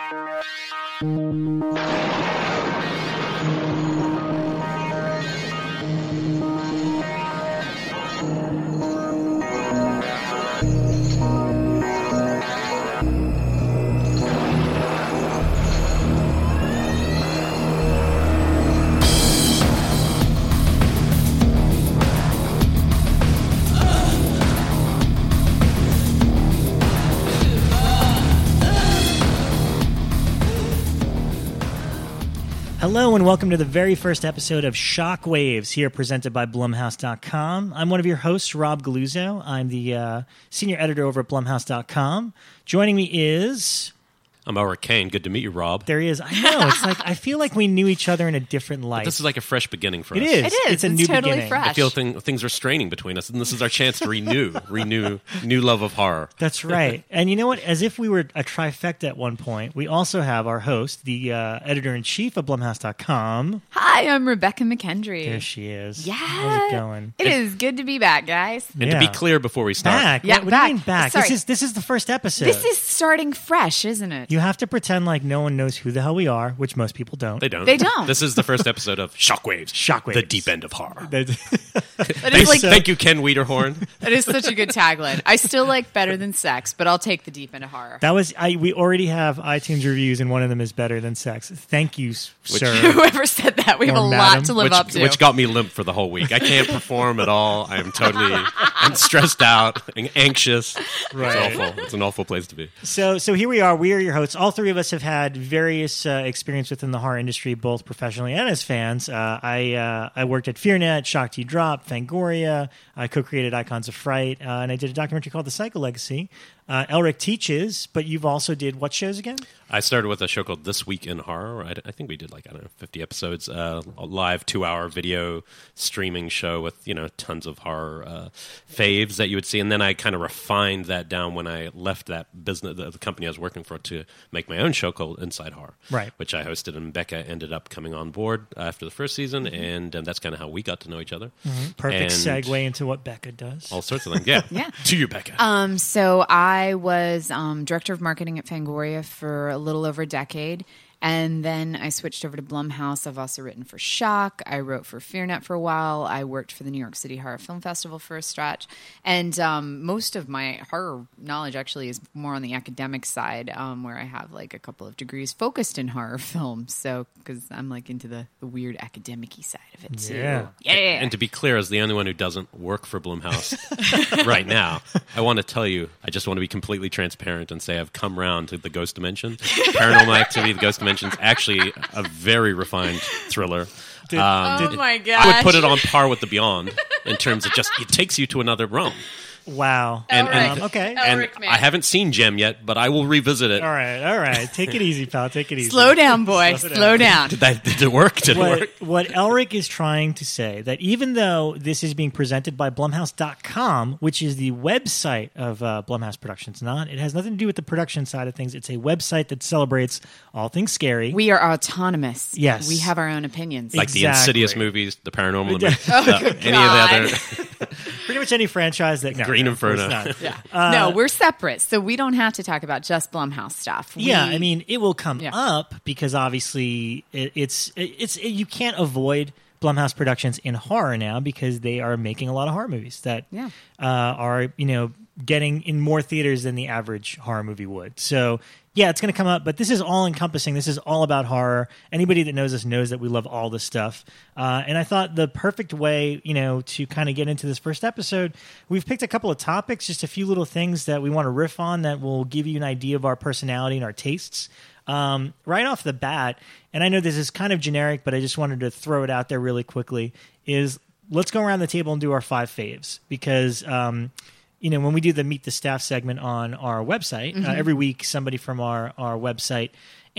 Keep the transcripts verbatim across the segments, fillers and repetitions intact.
Hello and welcome to the very first episode of Shockwaves, here presented by Blumhouse dot com. I'm one of your hosts, Rob Galuzzo. I'm the uh, senior editor over at Blumhouse dot com. Joining me is... I'm Elric Kane. Good to meet you, Rob. There he is. I know. It's like I feel like we knew each other in a different light. But this is like a fresh beginning for it us. Is. It is. It's a it's new totally beginning. fresh. I feel thing, things are straining between us, and this is our chance to renew, renew, new love of horror. That's right. And you know what? As if we were a trifecta at one point, we also have our host, the uh, editor-in-chief of Blumhouse dot com. Hi, I'm Rebecca McKendry. There she is. Yeah. How's it going? It is good to be back, guys. And Yeah. to be clear before we start, Back? Yeah, what, what back. do you mean back? Sorry. This is this is the first episode. This is starting fresh, isn't it? You have to pretend like no one knows who the hell we are, which most people don't. they don't. They don't. This is the first episode of Shockwaves. Shockwaves. The deep end of horror. That Thank, is like thank you, Ken Wiederhorn. that is such a good tagline. I still like better than sex, but I'll take the deep end of horror. That was I. We already have iTunes reviews, and one of them is better than sex. Thank you, sir. Whoever said that, we have Or a madam. lot to live Which, up to. which got me limp for the whole week. I can't perform at all. I am totally I'm stressed out and anxious. Right. It's awful. It's an awful place to be. So, so here we are. We are your hosts. All three of us have had various uh, experience within the horror industry, both professionally and as fans. Uh, I uh, I worked at FearNet, Shock T Drop, Fangoria. I co-created Icons of Fright, uh, and I did a documentary called The Psycho Legacy. Uh, Elric teaches, but you've also did what shows again? I started with a show called This Week in Horror. I, I think we did like, I don't know, fifty episodes, uh, a live two-hour video streaming show with, you know, tons of horror uh, faves that you would see. And then I kind of refined that down when I left that business, the, the company I was working for, to make my own show called Inside Horror, Right. which I hosted. And Becca ended up coming on board after the first season, Mm-hmm. and, and that's kind of how we got to know each other. Perfect And segue into what Becca does. all sorts of things. Yeah. Yeah. To you, Becca. Um, so I was um, director of marketing at Fangoria for a little over a decade. And then I switched over to Blumhouse. I've also written for Shock. I wrote for FearNet for a while. I worked for the New York City Horror Film Festival for a stretch. And um, most of my horror knowledge actually is more on the academic side, um, where I have like a couple of degrees focused in horror films. So, because I'm like into the, the weird academic-y side of it too. Yeah. Yeah. And to be clear, as the only one who doesn't work for Blumhouse right now, I want to tell you, I just want to be completely transparent and say I've come around to the Ghost Dimension. Paranormal Activity, the Ghost Dimension is actually a very refined thriller. Did- Um, Oh my I gosh. would put it on par with The Beyond in terms of just, it takes you to another realm. Wow. And, Elric. and, Um, okay. and Elric, man. I haven't seen Gem yet, but I will revisit it. All right, all right. Take it easy, pal. Take it easy. Slow down, boy. Slow Slow down. Did, that, did it work? Did it What, work? what Elric is trying to say, that even though this is being presented by Blumhouse dot com, which is the website of uh, Blumhouse Productions, not it has nothing to do with the production side of things. It's a website that celebrates all things scary. We are autonomous. Yes. We have our own opinions. Like the Exactly. Insidious movies, the Paranormal movies, Oh, the- good any God. of the other. Pretty much any franchise that no, Green no, of course Inferno. not. Yeah. Uh, no, we're separate, so we don't have to talk about just Blumhouse stuff. We, Yeah, I mean, it will come Yeah. up because obviously it, it's it, it's it, you can't avoid Blumhouse Productions in horror now because they are making a lot of horror movies that Yeah. uh, are you know getting in more theaters than the average horror movie would. So yeah, it's going to come up, but this is all encompassing. This is all about horror. Anybody that knows us knows that we love all this stuff. Uh, and I thought the perfect way, you know, to kind of get into this first episode, we've picked a couple of topics, just a few little things that we want to riff on that will give you an idea of our personality and our tastes. Um, right off the bat, and I know this is kind of generic, but I just wanted to throw it out there really quickly, is let's go around the table and do our five faves because um, you know, when we do the Meet the Staff segment on our website, Mm-hmm. uh, every week somebody from our, our website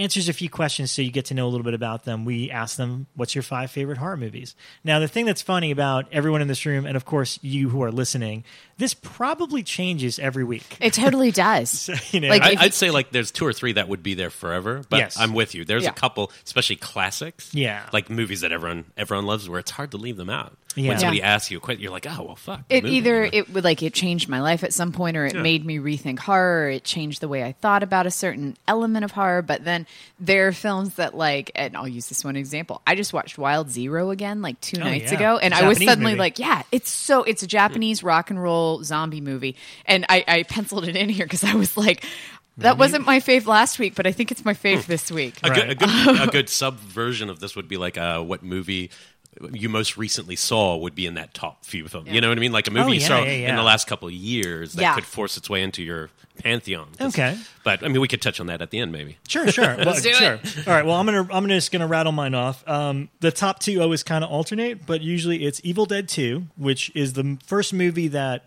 answers a few questions so you get to know a little bit about them. We ask them, what's your five favorite horror movies? Now, the thing that's funny about everyone in this room, and of course you who are listening, this probably changes every week. It totally does. So, you know, Like, I, if- I'd say like there's two or three that would be there forever, but Yes. I'm with you. There's Yeah. a couple, especially classics, Yeah. like movies that everyone everyone loves, where it's hard to leave them out. Yeah. When somebody Yeah. asks you a question, you're like, oh well, fuck. the It movie, either you know? it would like it changed my life at some point, or it Yeah. made me rethink horror. Or it changed the way I thought about a certain element of horror. But then there are films that like, and I'll use this one example. I just watched Wild Zero again like two Oh, nights yeah. ago, and I was Japanese suddenly movie. like, yeah, it's so it's a Japanese rock and roll zombie movie, and I, I penciled it in here because I was like. That wasn't my fave last week, but I think it's my fave this week. a, Right. good, a good a good subversion of this would be like uh, what movie you most recently saw would be in that top few films. You know what I mean? Like a movie Oh, you yeah, saw yeah, yeah. in the last couple of years that Yeah. could force its way into your pantheon. Okay. But I mean, we could touch on that at the end, maybe. Sure, sure. Well, do it. sure. All right. Well, I'm gonna I'm gonna just gonna rattle mine off. Um, the top two always kind of alternate, but usually it's Evil Dead two, which is the first movie that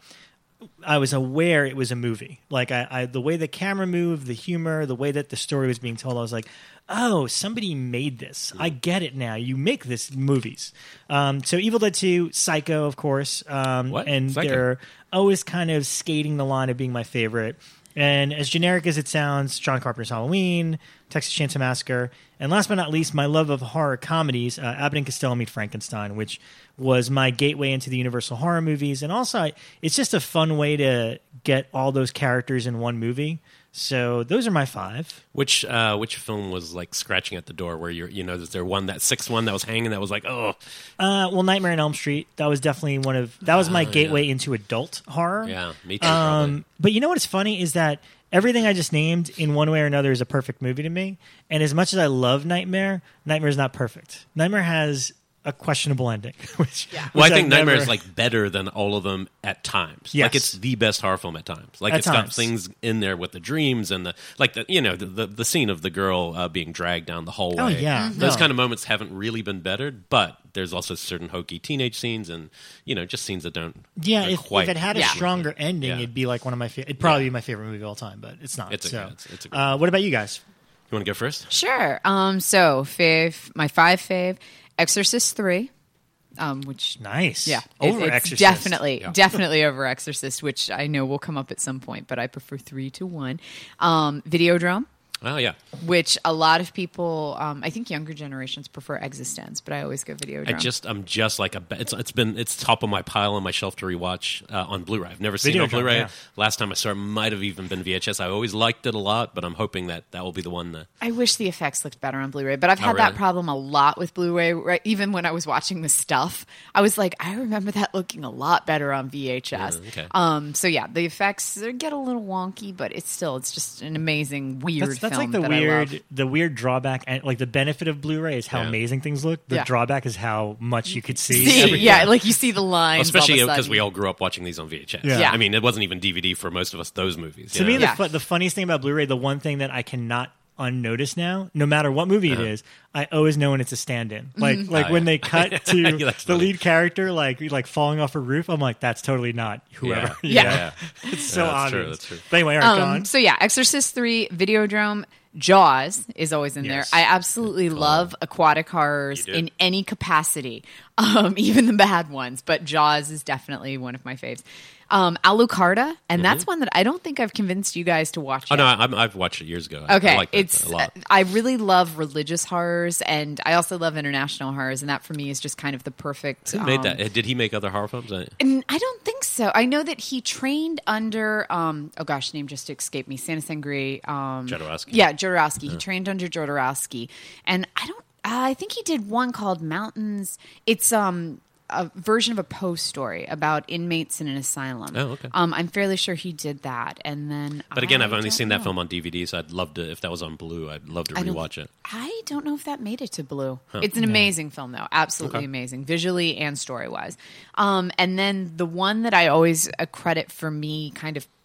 I was aware it was a movie. Like I, I the way the camera moved, the humor, the way that the story was being told, I was like, oh, somebody made this. I get it now. You make this movies. Um, so Evil Dead two, Psycho, of course, um, What? and Psycho? they're always kind of skating the line of being my favorite. And as generic as it sounds, John Carpenter's Halloween, Texas Chainsaw Massacre, and last but not least, my love of horror comedies, uh, Abbott and Costello Meet Frankenstein, which was my gateway into the Universal horror movies. And also, I, it's just a fun way to get all those characters in one movie. So those are my five. Which uh, which film was like scratching at the door where you're, you know, is there one, that sixth one that was hanging that was like, oh, Uh, well, Nightmare on Elm Street, that was definitely one of, that was my Oh, gateway into adult horror. yeah, me too. probably. Um, but you know what's funny is that everything I just named in one way or another is a perfect movie to me. And as much as I love Nightmare, Nightmare is not perfect. Nightmare has a questionable ending. Which, Yeah. Well, I which think I've Nightmare never- is like better than all of them at times. Yes. Like it's the best horror film at times. Like At it's got times. things in there with the dreams and the like the you know the the, the scene of the girl uh, being dragged down the hallway. Oh, yeah. Mm-hmm. those No. kind of moments haven't really been bettered, but there's also certain hokey teenage scenes and you know just scenes that don't. Yeah, don't if, quite if it had a Yeah. stronger ending, Yeah. it'd be like one of my favorite. It'd probably be my favorite movie of all time, but it's not. It's a- so, it's- it's a good uh, what about you guys? You want to go first? Sure. Um. So fave, my five fave, Exorcist three. Um. Which Nice. yeah, Over it- it's Exorcist. definitely, Yeah. definitely over Exorcist, which I know will come up at some point, but I prefer three to one. Um. Videodrome. Oh yeah, Which a lot of people, um, I think younger generations prefer Existence, but I always go Videodrome. I just I'm just like a it's it's been it's top of my pile on my shelf to rewatch uh, on Blu-ray. I've never seen it on Videodrome, Blu-ray. yeah. Last time I saw it might have even been V H S. I always liked it a lot, but I'm hoping that that will be the one that I wish the effects looked better on Blu-ray, but I've Oh, had that really? problem a lot with Blu-ray. Right? Even when I was watching the stuff, I was like, I remember that looking a lot better on V H S. Yeah, okay. Um, so yeah, the effects they get a little wonky, but it's still it's just an amazing weird That's, that's film like the that I love. weird, the weird drawback, and like the benefit of Blu-ray is how Yeah. amazing things look. The Yeah. drawback is how much you could see. See, everything. yeah, like you see the lines, especially all of a because sudden. we all grew up watching these on V H S. Yeah. Yeah. I mean, it wasn't even D V D for most of us. Those movies. To you me, know? the, Yeah. fu- the funniest thing about Blu-ray, the one thing that I cannot unnotice now, no matter what movie Uh-huh. it is, I always know when it's a stand-in. Like, Mm-hmm. like Oh, when yeah. they cut to Yeah, the that's funny. lead character, like like falling off a roof, I'm like, that's totally not whoever. Yeah. Yeah. yeah. It's so Yeah, that's obvious. true, that's true. But anyway, all right, go Um, on. so yeah, Exorcist three, Videodrome, Jaws is always in Yes. there. I absolutely love aquatic horrors You do? in any capacity, um, even the bad ones. But Jaws is definitely one of my faves. Um, Alucarda, and that's one that I don't think I've convinced you guys to watch. Oh yet. no, I, I've watched it years ago. I- Okay, I like that it's a lot. I really love religious horrors, and I also love international horrors, and that for me is just kind of the perfect. Who made um, that? Did he make other horror films? I- And I don't think so. I know that he trained under, um, oh gosh, name just escaped me. Santa Sangre. Um, Jodorowsky. Yeah, Jodorowsky. He trained under Jodorowsky, and I don't. Uh, I think he did one called Mountains. It's um a version of a Poe story about inmates in an asylum. Oh, okay. Um, I'm fairly sure he did that, and then. But again, I I've only don't seen know. that film on D V D, so I'd love to. If that was on Blue, I'd love to I don't- rewatch it. I don't know if that made it to Blue. It's an amazing film, though. Absolutely Okay. amazing, visually and story wise. Um, and then the one that I always uh, credit for me kind of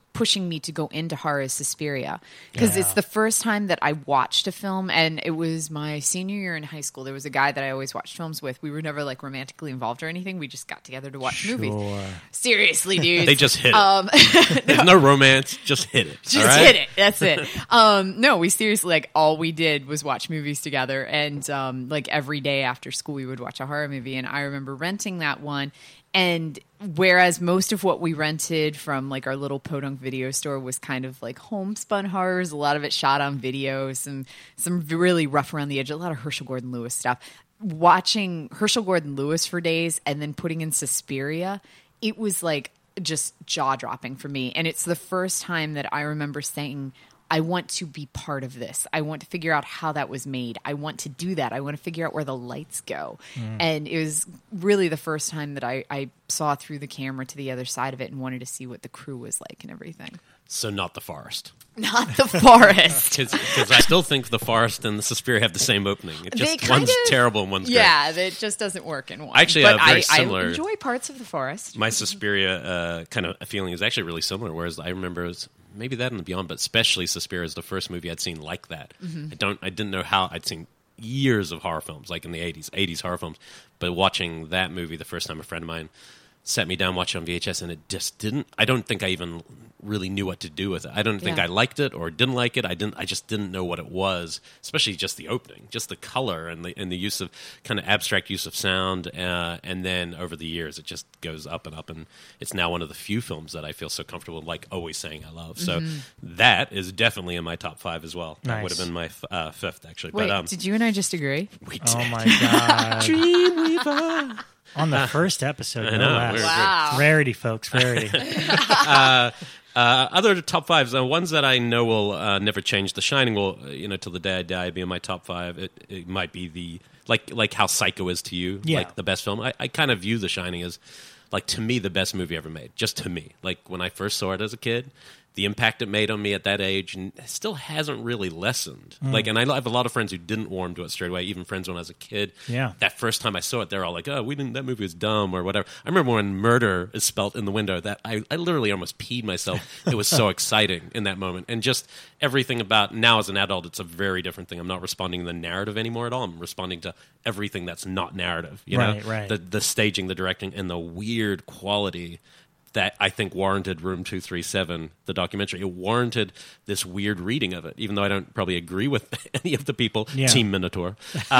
pushing me to go into horror is Suspiria, because Yeah. it's the first time that I watched a film, and it was my senior year in high school. There was a guy that I always watched films with. We were never like romantically involved or anything. We just got together to watch Sure. movies. Seriously, dude. They just hit it. Um, There's no romance. Just hit it. just all right? hit it. That's it. Um, no, we seriously, like, all we did was watch movies together. And, um, like, every day after school, we would watch a horror movie. And I remember renting that one. And whereas most of what we rented from, like, our little podunk video store was kind of like homespun horrors, a lot of it shot on video, some, some really rough around the edge, a lot of Herschel Gordon Lewis stuff. Watching Herschel Gordon Lewis for days and then putting in Suspiria, it was like just jaw dropping for me. And it's the first time that I remember saying, I want to be part of this. I want to figure out how that was made. I want to do that. I want to figure out where the lights go. Mm. And it was really the first time that I, I saw through the camera to the other side of it and wanted to see what the crew was like and everything. So not The Forest. Not The Forest. Because I still think The Forest and the Suspiria have the same opening. It just kind one's of, terrible and one's great. Yeah, it just doesn't work in one. Actually, but uh, very I, similar. I enjoy parts of The Forest. My Suspiria uh, kind of feeling is actually really similar, whereas I remember it was maybe that and Beyond, but especially Suspiria is the first movie I'd seen like that. Mm-hmm. I don't, I didn't know how I'd seen years of horror films, like in the eighties, eighties horror films, but watching that movie the first time, a friend of mine sat me down, watched it on V H S, and it just didn't. I don't think I even really knew what to do with it. I don't think Yeah. I liked it or didn't like it. I didn't. I just didn't know what it was, especially just the opening, just the color and the and the use of kind of abstract use of sound. Uh, and then over the years, it just goes up and up, and it's now one of the few films that I feel so comfortable like always saying I love. So Mm-hmm. that is definitely in my top five as well. That Nice. would have been my f- uh, fifth actually. Wait, but um, did you and I just agree? we did. Oh my god! Dreamweaver. On the first episode, I no know, less. we're- Wow. Rarity, folks, rarity. Uh, other top fives, uh, ones that I know will uh, never change. The Shining will, uh, you know, till the day I die, be in my top five. It, it might be the like like how Psycho is to you, Yeah. like the best film. I, I kind of view The Shining as like to me the best movie ever made. Just to me, like when I first saw it as a kid. The impact it made on me at that age and still hasn't really lessened. Mm. Like, and I have a lot of friends who didn't warm to it straight away, even friends when I was a kid. Yeah. That first time I saw it, they're all like, oh, we didn't, that movie was dumb or whatever. I remember when murder is spelt in the window, that I, I literally almost peed myself. It was so exciting in that moment. And just everything about now as an adult, it's a very different thing. I'm not responding to the narrative anymore at all. I'm responding to everything that's not narrative. You Right, know? right. The, the staging, the directing, and the weird quality that I think warranted Room two thirty-seven, the documentary. It warranted this weird reading of it, even though I don't probably agree with any of the people. Yeah. Team Minotaur.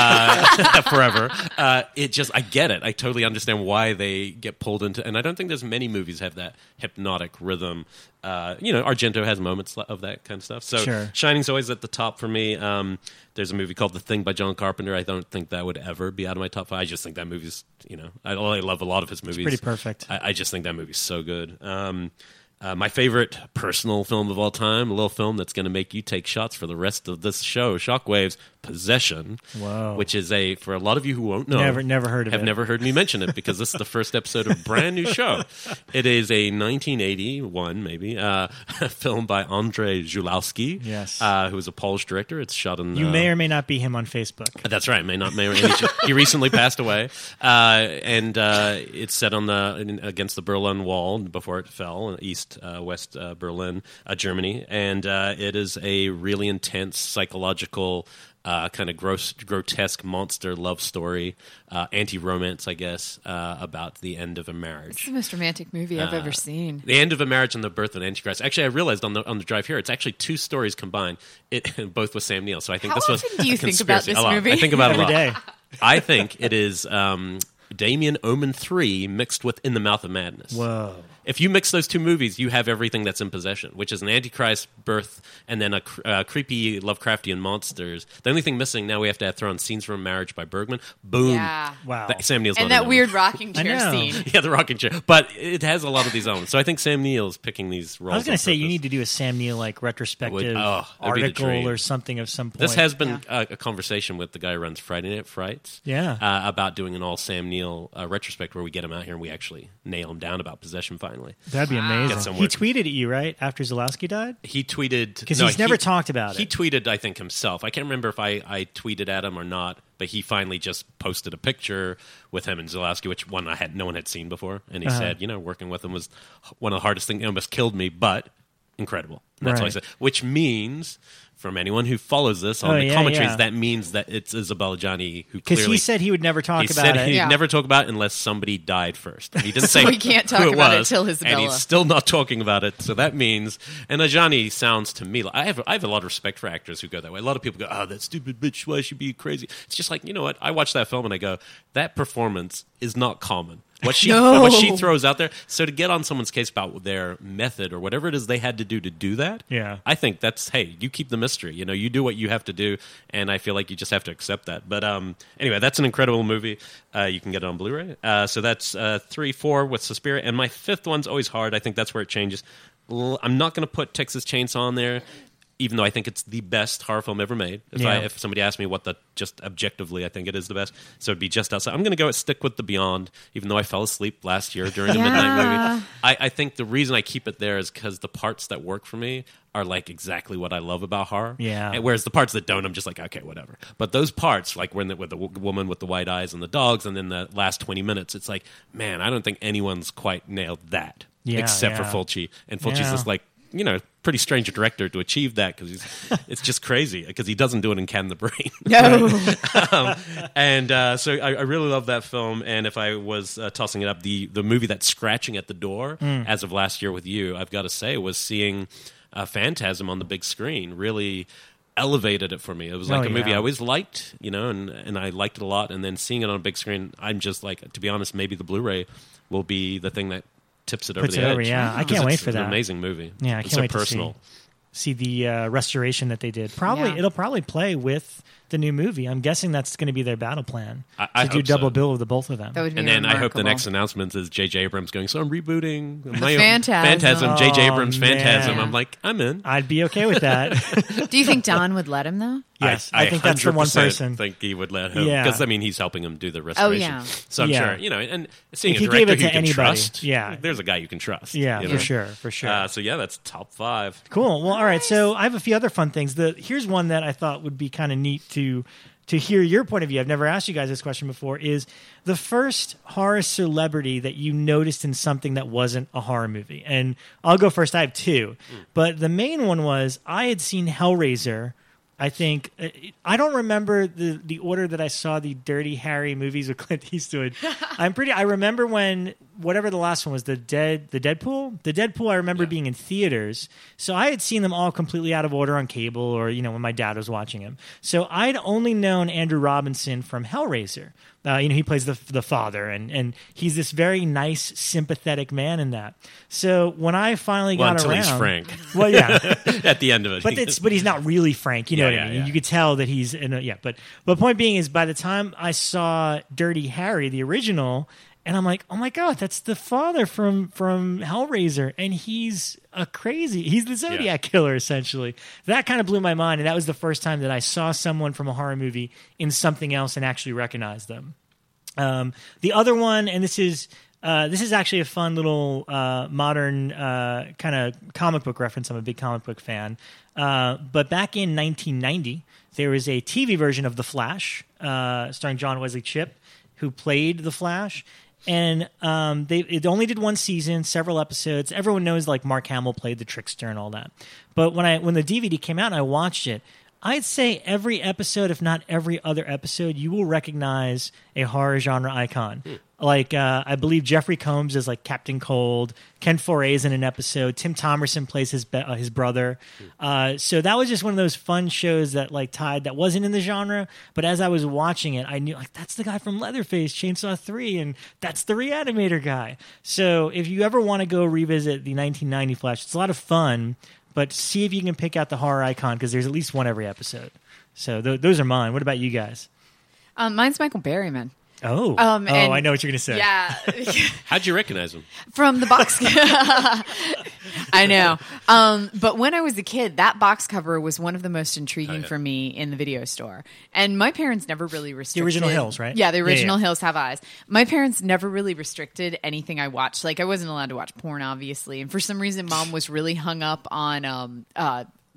Uh, forever. Uh, it just, I get it. I totally understand why they get pulled into, and I don't think there's many movies have that hypnotic rhythm. Uh, you know, Argento has moments of that kind of stuff. So Sure. Shining's always at the top for me. Um, there's a movie called The Thing by John Carpenter. I don't think that would ever be out of my top five. I just think that movie's, you know, I, I love a lot of his movies. pretty perfect. I, I just think that movie's so good. Um, uh, my favorite personal film of all time, a little film that's going to make you take shots for the rest of this show, Shockwaves, Possession, Whoa. which is a, for a lot of you who won't know, Never- never heard of have it. never heard me mention it because this is the first episode of a brand new show. It is a nineteen eighty-one, maybe, uh, film by Andrzej Żuławski, Yes. uh, who is a Polish director. It's shot in... You uh, may or may not be him on Facebook. that's right. May not. May or, and he, he recently passed away, uh, and uh, it's set on the in, against the Berlin Wall before it fell, east uh, west uh, Berlin, uh, Germany, and uh, it is a really intense psychological. Uh, kind of gross, grotesque monster love story, uh, anti-romance, I guess, uh, about the end of a marriage. It's the most romantic movie I've Uh, ever seen. The end of a marriage and the birth of Antichrist. Actually, I realized on the on the drive here, it's actually two stories combined. It both with Sam Neill. So I think How this was often do you a think about conspiracy. this A lot. movie? I think about it a Every lot. day. I think it is um, Damien Omen three mixed with In the Mouth of Madness. Whoa. If you mix those two movies, you have everything that's in Possession, which is an Antichrist birth and then a cr- uh, creepy Lovecraftian monsters. The only thing missing now we have to have throw on Scenes from a Marriage by Bergman. Boom. Yeah. Wow. That- Sam Neill's And not in that one. weird rocking I chair know. scene. Yeah, the rocking chair. But it has a lot of these elements. So I think Sam Neill's picking these roles. I was going on to say you purpose. need to do a Sam Neill like retrospective Would- oh, that'd be the article dream. or something of some point. This has been a, a conversation with the guy who runs Friday Night Frights. Yeah. Uh, about doing an all Sam Neill uh, retrospect where we get him out here and we actually nail him down about Possession finally. That'd be Wow. amazing. Get some He work. tweeted at you, right, after Zalowski died? He tweeted... Because no, he's never he- talked about He it. tweeted, I think, himself. I can't remember if I, I tweeted at him or not, but he finally just posted a picture with him and Zalowski, which one I had no one had seen before. And he Uh-huh. said, you know, working with him was one of the hardest things. It almost killed me, but incredible. That's all I Right. said. Which means, from anyone who follows this on Oh, the yeah, commentaries, yeah. that means that it's Isabella Johnny who Because clearly... he said he would never talk He about said it. he'd Yeah. never talk about it unless somebody died first. He didn't So say he can't talk who it about it was, till and Isabella. he's still not talking about it. So that means, and Ajani sounds to me like I have I have a lot of respect for actors who go that way. A lot of people go, "Oh, that stupid bitch, why should be crazy?" It's just like, you know what? I watch that film and I go, that performance is not common. What she No. what she throws out there. So to get on someone's case about their method or whatever it is they had to do to do that, Yeah. I think that's, hey, you keep the mystery. You know, you do what you have to do, and I feel like you just have to accept that. But um, anyway, that's an incredible movie. Uh, you can get it on Blu-ray. Uh, so that's uh, three, four with Suspiria, and my fifth one's always hard. I think that's where it changes. L- I'm not going to put Texas Chainsaw on there, even though I think it's the best horror film ever made. If, I, Yeah. if somebody asked me what the, just objectively, I think it is the best. So it'd be just outside. I'm going to go stick with The Beyond, even though I fell asleep last year during a Yeah. midnight movie. I, I think the reason I keep it there is because the parts that work for me are like exactly what I love about horror. Yeah. And whereas the parts that don't, I'm just like, okay, whatever. But those parts, like when the, with the w- woman with the white eyes and the dogs, and then the last twenty minutes, it's like, man, I don't think anyone's quite nailed that, Yeah, except yeah. for Fulci. And Fulci's Yeah. just like, you know, pretty strange director to achieve that because it's just crazy because he doesn't do it in Can the Brain. No. um, and uh, so I, I really love that film. And if I was uh, tossing it up, the the movie that's scratching at the door Mm. as of last year with you, I've got to say, was seeing uh, Phantasm on the big screen. Really elevated it for me. It was like Oh, a movie yeah. I always liked, you know, and and I liked it a lot. And then seeing it on a big screen, I'm just like, to be honest, maybe the Blu-ray will be the thing that tips it over Puts the it edge. over, yeah. I Because can't wait it's for an that. amazing movie. Yeah, I It's can't so wait personal. to see, see the uh, restoration that they did. Probably Yeah. it'll probably play with the new movie. I'm guessing that's going to be their battle plan I- I to do hope so. double bill of the both of them. That would be And then I hope the remarkable. next announcement is J J Abrams going, so I'm rebooting my Phantasm. Phantasm, J J Abrams Oh, Phantasm. man. I'm like, I'm in. I'd be okay with that. Do you think Don would let him though? Yes, I, think that's the one one hundred percent person. think he would let him. Yeah. Because, I mean, he's helping him do the restoration. yeah. So I'm Yeah. sure, you know, and seeing If a he gave director it who to you can anybody, trust, yeah. there's a guy you can trust. Yeah, you for know? sure, for sure. Uh, so, yeah, that's top five. Cool. Well, all right. So I have a few other fun things. The here's one that I thought would be kind of neat to to hear your point of view. I've never asked you guys this question before. Is the first horror celebrity that you noticed in something that wasn't a horror movie? And I'll go first. I have two, but the main one was I had seen Hellraiser. I think I don't remember the the order that I saw the Dirty Harry movies with Clint Eastwood. I'm pretty. I remember when whatever the last one was, the dead the Deadpool. The Deadpool I remember being in theaters, so I had seen them all completely out of order on cable, or you know when my dad was watching them. So I'd only known Andrew Robinson from Hellraiser. Uh, you know, he plays the the father, and and he's this very nice, sympathetic man in that. So when I finally Well, got until around, he's Frank. Well, yeah. At the end of it. But it's but he's not really Frank, you know Yeah, what yeah, I mean? yeah. You could tell that he's in a, yeah. But but point being is, by the time I saw Dirty Harry, the original, and I'm like, oh my god, that's the father from from Hellraiser, and he's a crazy, he's the Zodiac Yeah. killer essentially. That kind of blew my mind, and that was the first time that I saw someone from a horror movie in something else and actually recognized them. Um, the other one, and this is. Uh, this is actually a fun little uh, modern uh, kind of comic book reference. I'm a big comic book fan. Uh, but back in nineteen ninety, there was a T V version of The Flash, uh, starring John Wesley Shipp, who played The Flash. And um, they it only did one season, several episodes. Everyone knows like Mark Hamill played the trickster and all that. But when I when the D V D came out and I watched it, I'd say every episode, if not every other episode, you will recognize a horror genre icon. Like, uh, I believe Jeffrey Combs is like Captain Cold. Ken Foray is in an episode. Tim Thomerson plays his be- uh, his brother. Uh, so that was just one of those fun shows that like tied that wasn't in the genre. But as I was watching it, I knew like that's the guy from Leatherface, Chainsaw three, and that's the Reanimator guy. So if you ever want to go revisit the nineteen ninety Flash, it's a lot of fun. But see if you can pick out the horror icon because there's at least one every episode. So th- those are mine. What about you guys? Um, mine's Michael Berryman. Oh, Um, oh, and- I know what you're going to say. Yeah. How'd you recognize him? From the box. I know. Um, but when I was a kid, that box cover was one of the most intriguing Oh, yeah. for me in the video store. And my parents never really restricted. original Hills, right? Yeah, the Yeah, original yeah. Hills Have Eyes. My parents never really restricted anything I watched. Like, I wasn't allowed to watch porn, obviously. And for some reason, mom was really hung up on um, uh,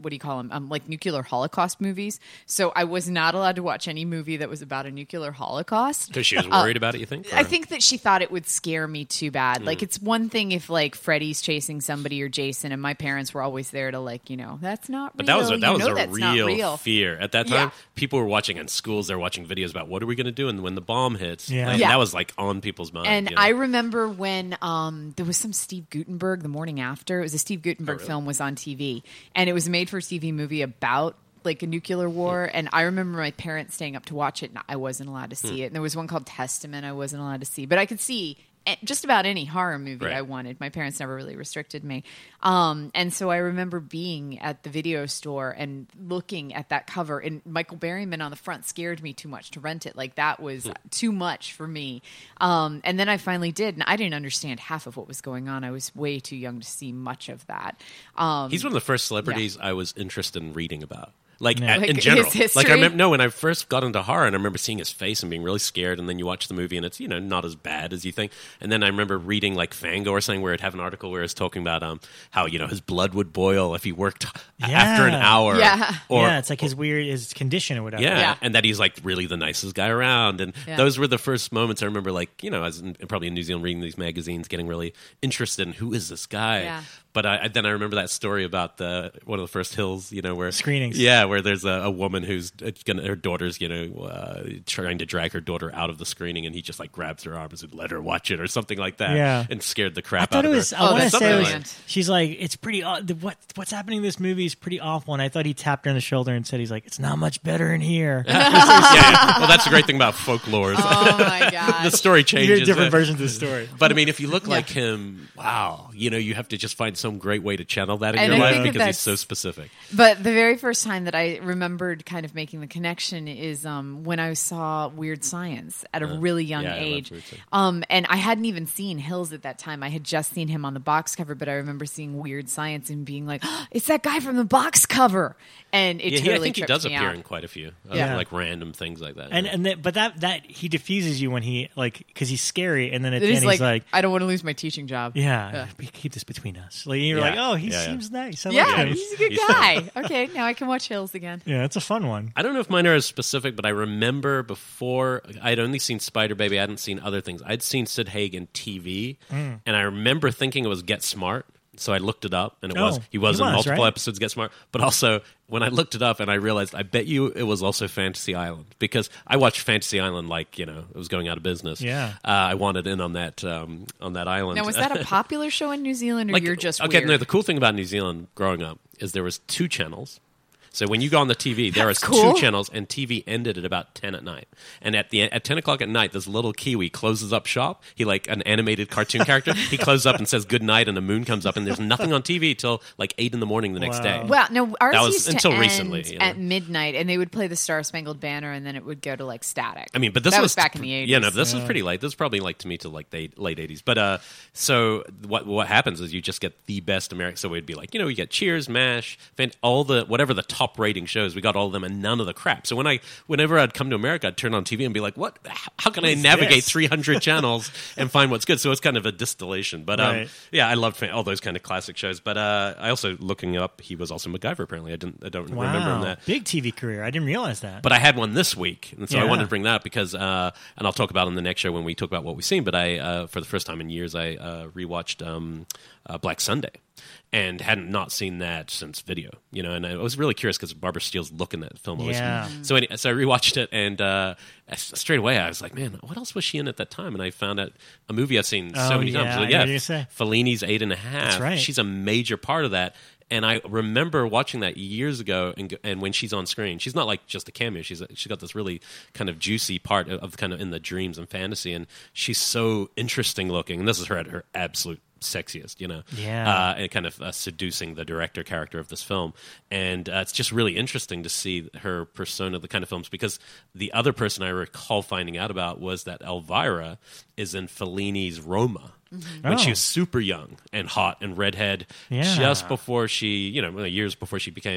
what do you call them? Um, like nuclear Holocaust movies. So I was not allowed to watch any movie that was about a nuclear Holocaust. Because she was worried uh, about it, you think? Or? I think that she thought it would scare me too bad. Mm. Like, it's one thing if, like, Freddy's chasing somebody or Jason, and my parents were always there to, like, you know, that's not but real. But that was a, that you was know a real, real fear. At that time, yeah. people were watching in schools, they were watching videos about what are we going to do and when the bomb hits. Yeah. Like, yeah. That was, like, on people's minds. And you know? I remember when um, there was some Steve Guttenberg the morning after. It was a Steve Guttenberg oh, really? film was on T V. And it was a made-for-T V movie about like a nuclear war. And I remember my parents staying up to watch it, and I wasn't allowed to see hmm. it. And there was one called Testament I wasn't allowed to see. But I could see just about any horror movie right. I wanted. My parents never really restricted me. Um, and so I remember being at the video store and looking at that cover, and Michael Berryman on the front scared me too much to rent it. Like, that was hmm. too much for me. Um, and then I finally did, and I didn't understand half of what was going on. I was way too young to see much of that. Um, He's one of the first celebrities yeah. I was interested in reading about. Like, yeah. at, like in general, his history? like I remember. No, when I first got into horror, and I remember seeing his face and being really scared. And then you watch the movie, and it's you know not as bad as you think. And then I remember reading like Fango or something, where it have an article where it's talking about um how you know his blood would boil if he worked yeah. after an hour. Yeah, or, yeah, it's like his weird his condition or whatever. Yeah, yeah. and that he's like really the nicest guy around. And yeah. those were the first moments I remember. Like you know, as in, probably in New Zealand, reading these magazines, getting really interested in who is this guy. Yeah. But I, then I remember that story about the one of the first Hills, you know, where screenings. Yeah, where there's a, a woman who's gonna, her daughter's, you know, uh, trying to drag her daughter out of the screening, and he just like grabs her arms and let her watch it or something like that. Yeah, and scared the crap I out thought of it was, her. I oh, want to say it was, brilliant. She's like, it's pretty. Uh, what what's happening in this movie is pretty awful. And I thought he tapped her on the shoulder and said, "He's like, it's not much better in here." yeah, yeah. Well, that's the great thing about folklore. Oh my god, the story changes. You different uh, versions of the story. But I mean, if you look Yeah. like him, wow, you know, you have to just find some great way to channel that in And your I life think because that he's so that's- specific. But the very first time that I remembered kind of making the connection is um, when I saw Weird Science at a Uh, really young yeah, I loved age. Weird Science. Um, and I hadn't even seen Hills at that time. I had just seen him on the box cover, but I remember seeing Weird Science and being like, oh, it's that guy from the box cover. And it Yeah, he, totally I think he tripped does me appear out. in quite a few, uh, Yeah. like random things like that. And yeah. and that, but that that he diffuses you when he like because he's scary, and then at Then the he's end like, he's like, I don't want to lose my teaching job. yeah, Yeah. we keep this between us. Like you're Yeah. like, oh, he Yeah, yeah. seems nice. I Yeah, like him. he's a good He's guy. Okay, now I can watch Hills again. Yeah, it's a fun one. I don't know if mine are as specific, but I remember before I'd only seen Spider Baby, I hadn't seen other things. I'd seen Sid Haig T V, Mm. and I remember thinking it was Get Smart. So I looked it up, and it Oh, was he was he in was, multiple right? episodes of Get Smart. But also, when I looked it up, and I realized, I bet you it was also Fantasy Island because I watched Fantasy Island like you know it was going out of business. Yeah. uh, I wanted in on that um, on that island. Now, was that a popular show in New Zealand, or Like, you're just okay? weird? No, the cool thing about New Zealand growing up is there was two channels. So when you go on the T V, there That's is cool. two channels, and T V ended at about ten at night. And at the at ten o'clock at night, this little Kiwi closes up shop. He like an animated cartoon character. He closes up and says good night, and the moon comes up, and there's nothing on T V till like eight in the morning the next Wow. day. Well, no, ours That was used to until end recently, you know. at midnight, and they would play the Star Spangled Banner, and then it would go to like static. I mean, but this that was, was back in the eighties. Yeah, no, this was pretty late. This was probably like to me to like the late eighties. But uh, so what what happens is you just get the best American. So we'd be like, you know, you get Cheers, MASH, fan- all the whatever the top rating shows. We got all of them and none of the crap. So when I whenever I'd come to America, I'd turn on T V and be like, what? How can I What's navigate this? three hundred channels and find what's good? So it's kind of a distillation. But um, Right. yeah, I loved fan- all those kind of classic shows. But uh, I also looking up, he was also MacGyver. Apparently, I didn't I don't Wow, remember him that. big T V career. I didn't realize that. But I had one this week, and so I Yeah. wanted to bring that up because, uh, and I'll talk about it in the next show when we talk about what we've seen. But I, uh, for the first time in years, I uh, rewatched um, uh, Black Sunday, and hadn't not seen that since Video. You know, and I was really curious because Barbara Steele's look in that film. always- Yeah. So, anyway, so I rewatched it, and uh, straight away I was like, man, what else was she in at that time? And I found out a movie I've seen so Oh, many yeah, times. I So, know yeah, what you're gonna say. Fellini's Eight and a Half. That's right. She's a major part of that. And I remember watching that years ago, and, and when she's on screen, she's not like just a cameo. She's she's got this really kind of juicy part of, of kind of in the dreams and fantasy, and she's so interesting looking. And this is her at her absolute sexiest, you know, Yeah. uh, and kind of uh, seducing the director character of this film. And uh, it's just really interesting to see her persona, the kind of films, because the other person I recall finding out about was that Elvira is in Fellini's Roma. When Oh. she was super young and hot and redhead, Yeah. just before she, you know, years before she became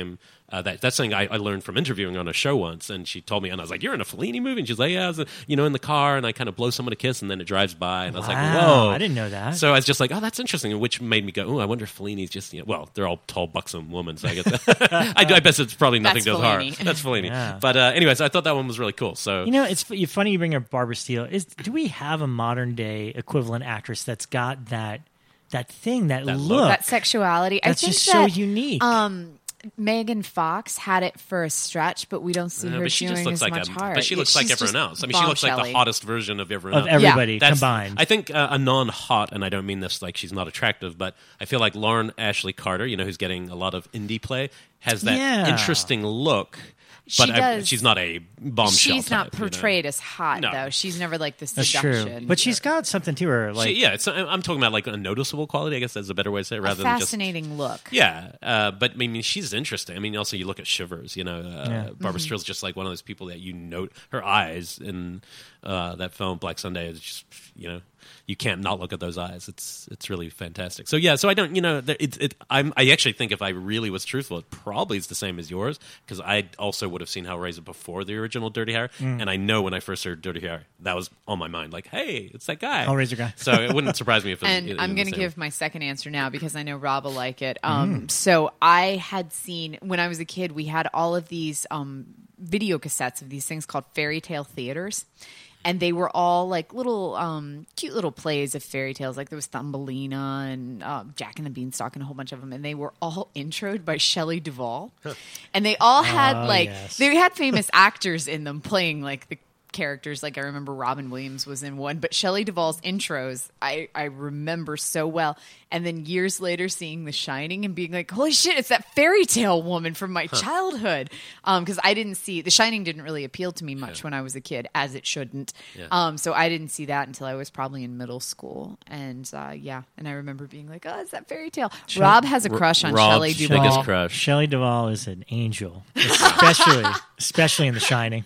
Uh, that that's something I, I learned from interviewing on a show once, and she told me, and I was like, "You're in a Fellini movie?" And she's like, "Yeah, I was, uh, you know, in the car, and I kind of blow someone a kiss, and then it drives by." And I was like, Wow, "Whoa!" I didn't know that. So I was just like, "Oh, that's interesting," which made me go, "Oh, I wonder if Fellini's just, you know, well, they're all tall, buxom women, so I guess I, I guess it's probably nothing That's to do with horror. Fellini. That's Fellini." Yeah. But uh, anyways, I thought that one was really cool. So You know, it's f- funny you bring up Barbara Steele. Is do we have a modern day equivalent actress that's got that that thing, that, That look? look. That sexuality. That's I think just so that, unique. Um, Megan Fox had it for a stretch, but we don't see Yeah, her but she doing just looks as like much a, heart. but she looks Yeah, like she's everyone just else. I mean, she looks like the bombshell-y. hottest version of everyone of else. everybody That's- combined. I think uh, a non-hot, and I don't mean this like she's not attractive, but I feel like Lauren Ashley Carter, you know, who's getting a lot of indie play, has that Yeah. interesting look. She But I, does. she's not a bombshell. She's not type, you know? portrayed as hot No. though. She's never like the That's seduction. true. But she's got something to her. Like, She- yeah, it's, I'm talking about like a noticeable quality. I guess that's a better way to say it, a rather than just fascinating look. yeah, uh, but I mean, she's interesting. I mean, also you look at Shivers. You know, uh, Yeah. Barbara Mm-hmm. Streel's just like one of those people that you note her eyes in uh, that film Black Sunday. Is just, you know, you can't not look at those eyes. It's it's really fantastic. So yeah, so I don't, you know, there- it, it I'm I actually think if I really was truthful, it probably is the same as yours, because I also would have seen Hellraiser before the original Dirty Harry, Mm. and I know when I first heard Dirty Harry, that was on my mind. Like, hey, it's that guy, Hellraiser guy. So it wouldn't surprise me if it was And even I'm the going to same. give my second answer now because I know Rob will like it. Um, So I had seen, when I was a kid, we had all of these um, video cassettes of these things called fairy tale theaters. And they were all like little, um, cute little plays of fairy tales. Like there was Thumbelina and uh, Jack and the Beanstalk and a whole bunch of them. And they were all introed by Shelley Duvall. And they all had Oh, like, yes. they had famous actors in them playing like the characters. Like I remember Robin Williams was in one, but Shelley Duvall's intros I, I remember so well. And then years later seeing The Shining and being like, holy shit, it's that fairy tale woman from my childhood. Um, because I didn't see The Shining didn't really appeal to me much Yeah. when I was a kid, as it shouldn't. Yeah. Um, so I didn't see that until I was probably in middle school. And uh, yeah, and I remember being like, oh, it's that fairy tale. Rob has a crush on Rob's Shelley biggest Duvall. crush. Shelley Duvall is an angel, especially especially in The Shining.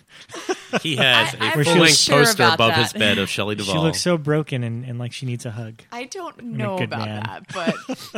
He has I- a I'm full-length sure poster about above that. his bed of Shelley Duvall. She looks so broken and, and like she needs a hug. I don't know good about man. that, but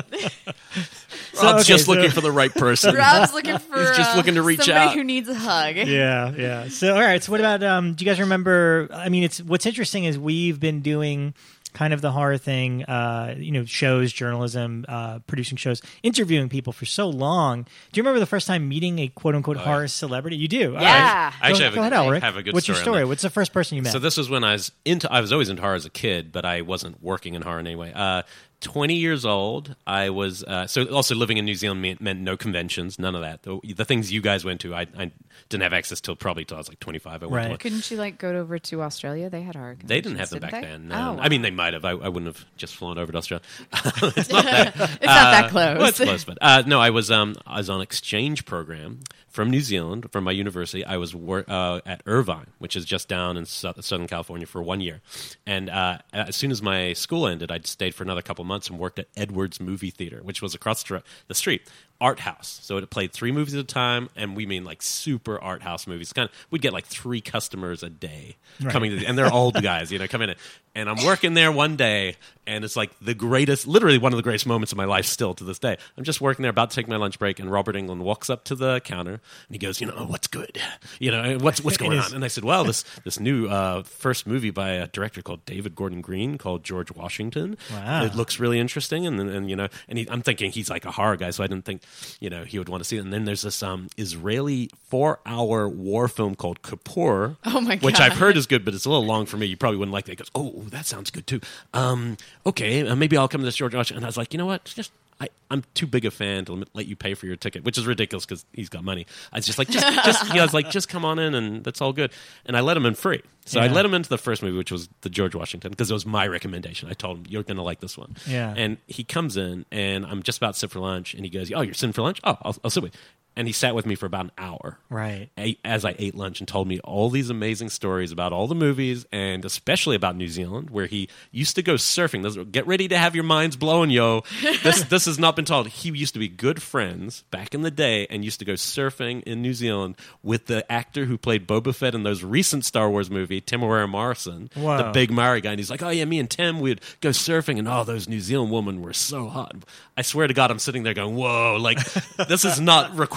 So, Rob's okay, just so- looking for the right person. Rob's looking for He's just uh, looking to reach somebody out. who needs a hug. Yeah, yeah. So, all right. So, what about? Um, do you guys remember? I mean, it's what's interesting is we've been doing kind of the horror thing. Uh, you know, shows, journalism, uh, producing shows, interviewing people for so long. Do you remember the first time meeting a quote unquote yeah. horror celebrity? You do. All Yeah. right. I actually go, have a go ahead, good- Alric. have a good What's your story on story? that. What's the first person you met? So this was when I was into. I was always into horror as a kid, but I wasn't working in horror anyway. Uh, Twenty years old, I was. Uh, so also living in New Zealand meant, meant no conventions, none of that. The, the things you guys went to, I, I didn't have access till probably till I was like twenty-five. I went Right. to one. Couldn't you like go over to Australia? They had horror. They didn't have them conventions, back didn't then. they? No. Oh, wow. I mean, they might have. I, I wouldn't have just flown over to Australia. it's not that close. Well, it's close, but uh, no, I was um, I was on exchange program from New Zealand from my university. I was wor- uh, at Irvine, which is just down in Sou- Southern California, for one year. And uh, as soon as my school ended, I stayed for another couple months and worked at Edwards Movie Theater, which was across the the street. Art house. So it played three movies at a time, and we mean like super art house movies. Kind of, we'd get like three customers a day Right. coming to, and they're old guys, you know, come in. And I'm working there one day, and it's like the greatest, literally one of the greatest moments of my life still to this day. I'm just working there, about to take my lunch break, and Robert Englund walks up to the counter, and he goes, you know, what's good? You know, what's what's going It is- on? And I said, well, this this new uh, first movie by a director called David Gordon Green called George Washington. Wow. It looks really interesting, and and you know, and he, I'm thinking he's like a horror guy, so I didn't think, you know, he would want to see it. And then there's this um, Israeli four-hour war film called Kippur, Oh, my which God. I've heard is good, but it's a little long for me. You probably wouldn't like that. He goes, oh, that sounds good too. Um, okay, uh, maybe I'll come to this George Washington. And I was like, you know what? Just I, I'm too big a fan to let you pay for your ticket, which is ridiculous because he's got money. I was just like, just, just, you know, I was like, just come on in and that's all good. And I let him in free. So I Yeah. let him into the first movie, which was the George Washington, because it was my recommendation. I told him, you're going to like this one. Yeah. And he comes in, and I'm just about to sit for lunch, and he goes, oh, you're sitting for lunch? Oh, I'll, I'll sit with you. And he sat with me for about an hour. Right. a- As I ate lunch, and told me all these amazing stories about all the movies, and especially about New Zealand, where he used to go surfing. This- Get ready to have your minds blown, yo. This this has not been told. He used to be good friends back in the day, and used to go surfing in New Zealand with the actor who played Boba Fett in those recent Star Wars movie, Temuera Morrison, Whoa. the big Maori guy. And he's like, oh yeah, me and Tim, we'd go surfing, and oh, those New Zealand women were so hot. I swear to God, I'm sitting there going, whoa, like this is not recorded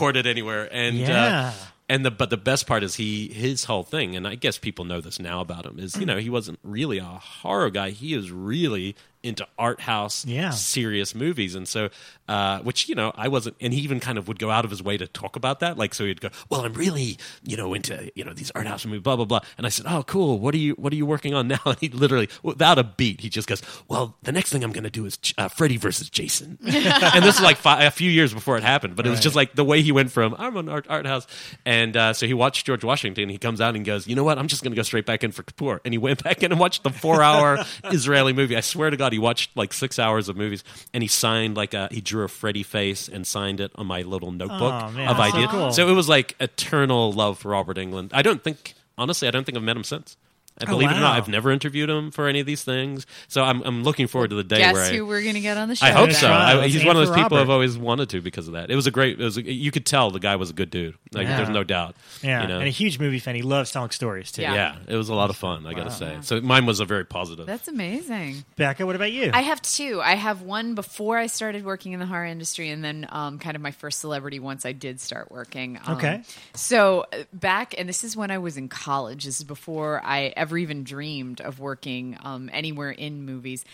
record it anywhere. And Yeah. uh, and the but the best part is he his whole thing, and I guess people know this now about him, is you know he wasn't really a horror guy. He is really into art house, Yeah. serious movies, and so uh, which you know I wasn't, and he even kind of would go out of his way to talk about that. Like so he'd go, well, I'm really you know into you know these art house movies, blah blah blah. And I said, oh, cool. What are you what are you working on now? And he literally, without a beat, he just goes, well, the next thing I'm going to do is uh, Freddy versus Jason. And this is like five, a few years before it happened, but it was Right. just like the way he went from I'm an art art house, and uh, so he watched George Washington. He comes out and goes, you know what? I'm just going to go straight back in for Kapoor. And he went back in and watched the four hour Israeli movie. I swear to God, he watched like six hours of movies, and he signed like a he drew a Freddy face and signed it on my little notebook Oh, man, of that's so ideas. cool. So it was like eternal love for Robert Englund. I don't think, honestly, I don't think I've met him since. I Oh, believe it or wow. not, I've never interviewed him for any of these things. So I'm I'm looking forward to the day Guess where I, who we're going to get on the show? I hope then? so. Right. I, Let's he's aim one of those for people Robert. I've always wanted to because of that. It was a great. It was a, you could tell the guy was a good dude. Like Yeah. there's no doubt. Yeah, you know? and a huge movie fan. He loves telling stories too. Yeah. yeah, it was a lot of fun. I gotta say. So mine was a very positive. That's amazing. Becca, what about you? I have two. I have one before I started working in the horror industry, and then um, kind of my first celebrity once I did start working. Um, Okay. So uh, back, and this is when I was in college. This is before I ever even dreamed of working um, anywhere in movies.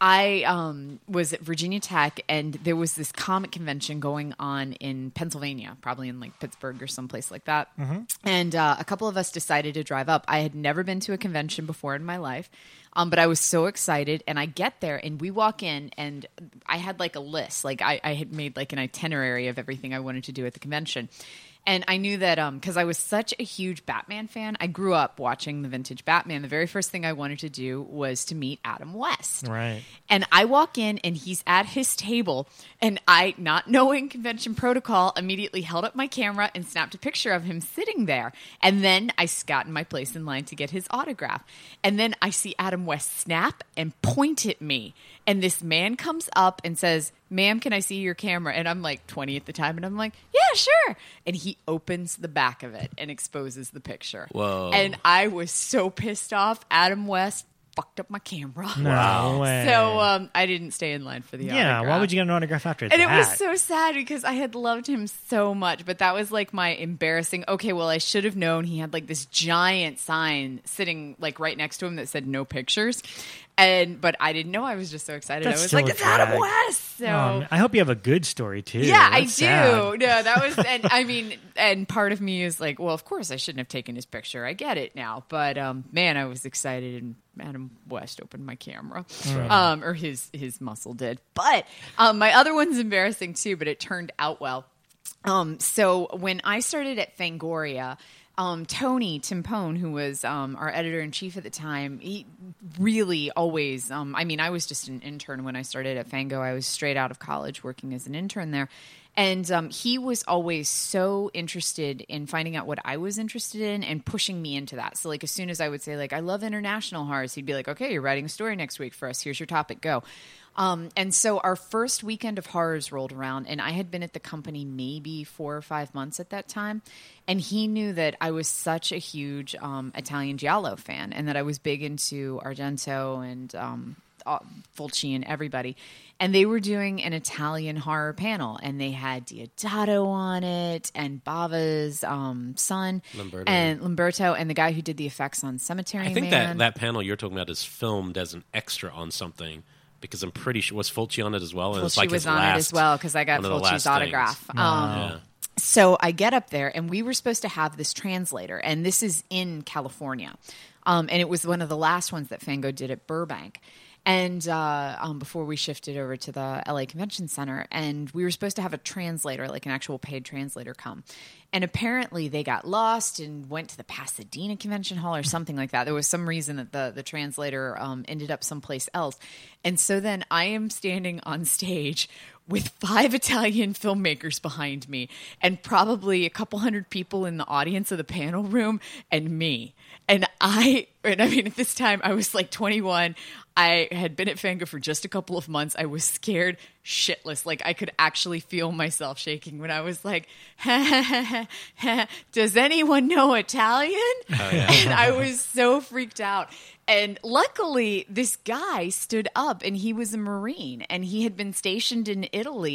I um, was at Virginia Tech, and there was this comic convention going on in Pennsylvania, probably in like Pittsburgh or someplace like that. And uh, a couple of us decided to drive up. I had never been to a convention before in my life, um, but I was so excited. And I get there, and we walk in, and I had like a list. Like I, I had made like an itinerary of everything I wanted to do at the convention. And I knew that because I was such a huge Batman fan, I grew up watching the vintage Batman. The very first thing I wanted to do was to meet Adam West. Right. And I walk in, and he's at his table, and I, not knowing convention protocol, immediately held up my camera and snapped a picture of him sitting there. And then I got in my place in line to get his autograph. And then I see Adam West snap and point at me. And this man comes up and says, ma'am, can I see your camera? And I'm like twenty at the time, and I'm like, yeah, sure. And he opens the back of it and exposes the picture. Whoa. And I was so pissed off. Adam West fucked up my camera. No way. So um, I didn't stay in line for the yeah, autograph. why would you get an autograph after And that? it was so sad because I had loved him so much, but that was like my embarrassing. Okay, well, I should have known he had like this giant sign sitting like right next to him that said "No pictures," and but I didn't know. I was just so excited. That's I was still like, a "It's Adam drag. West." So. Um, I hope you have a good story too. Yeah, I do. That's sad. No, that was, and I mean, and part of me is like, well, of course I shouldn't have taken his picture. I get it now, but um, man, I was excited, and Adam West opened my camera, um, or his his muscle did. But um, my other one's embarrassing too, but it turned out well. Um, so when I started at Fangoria. Um, Tony Timpone, who was um, our editor-in-chief at the time, he really always, um, I mean, I was just an intern when I started at Fango. I was straight out of college working as an intern there. And um, he was always so interested in finding out what I was interested in and pushing me into that. So, like, as soon as I would say, like, I love international horrors, he'd be like, okay, you're writing a story next week for us. Here's your topic. Go. Um, and so our first weekend of horrors rolled around, and I had been at the company maybe four or five months at that time. And he knew that I was such a huge um, Italian Giallo fan, and that I was big into Argento and um, uh, Fulci and everybody. And they were doing an Italian horror panel, and they had Diodato on it, and Bava's um, son, Lamberto. and Lamberto, and the guy who did the effects on Cemetery I think Man. that that panel you're talking about is filmed as an extra on something. Because I'm pretty sure was Fulci on it as well. And it's Fulci like was his on last, it as well because I got one of the Fulci's last autograph. things. Um, Yeah. So I get up there, and we were supposed to have this translator, and this is in California. Um, and it was one of the last ones that Fango did at Burbank. And uh, um, before we shifted over to the L A Convention Center, and we were supposed to have a translator, like an actual paid translator, come. And apparently they got lost and went to the Pasadena Convention Hall or something like that. There was some reason that the, the translator um, ended up someplace else. And so then I am standing on stage with five Italian filmmakers behind me and probably a couple hundred people in the audience of the panel room and me. And I, and I mean, at this time I was like twenty-one. I had been at Fango for just a couple of months. I was scared shitless. Like I could actually feel myself shaking when I was like, ha, ha, ha, ha, does anyone know Italian? Oh, yeah. And I was so freaked out. And luckily, this guy stood up, and he was a Marine, and he had been stationed in Italy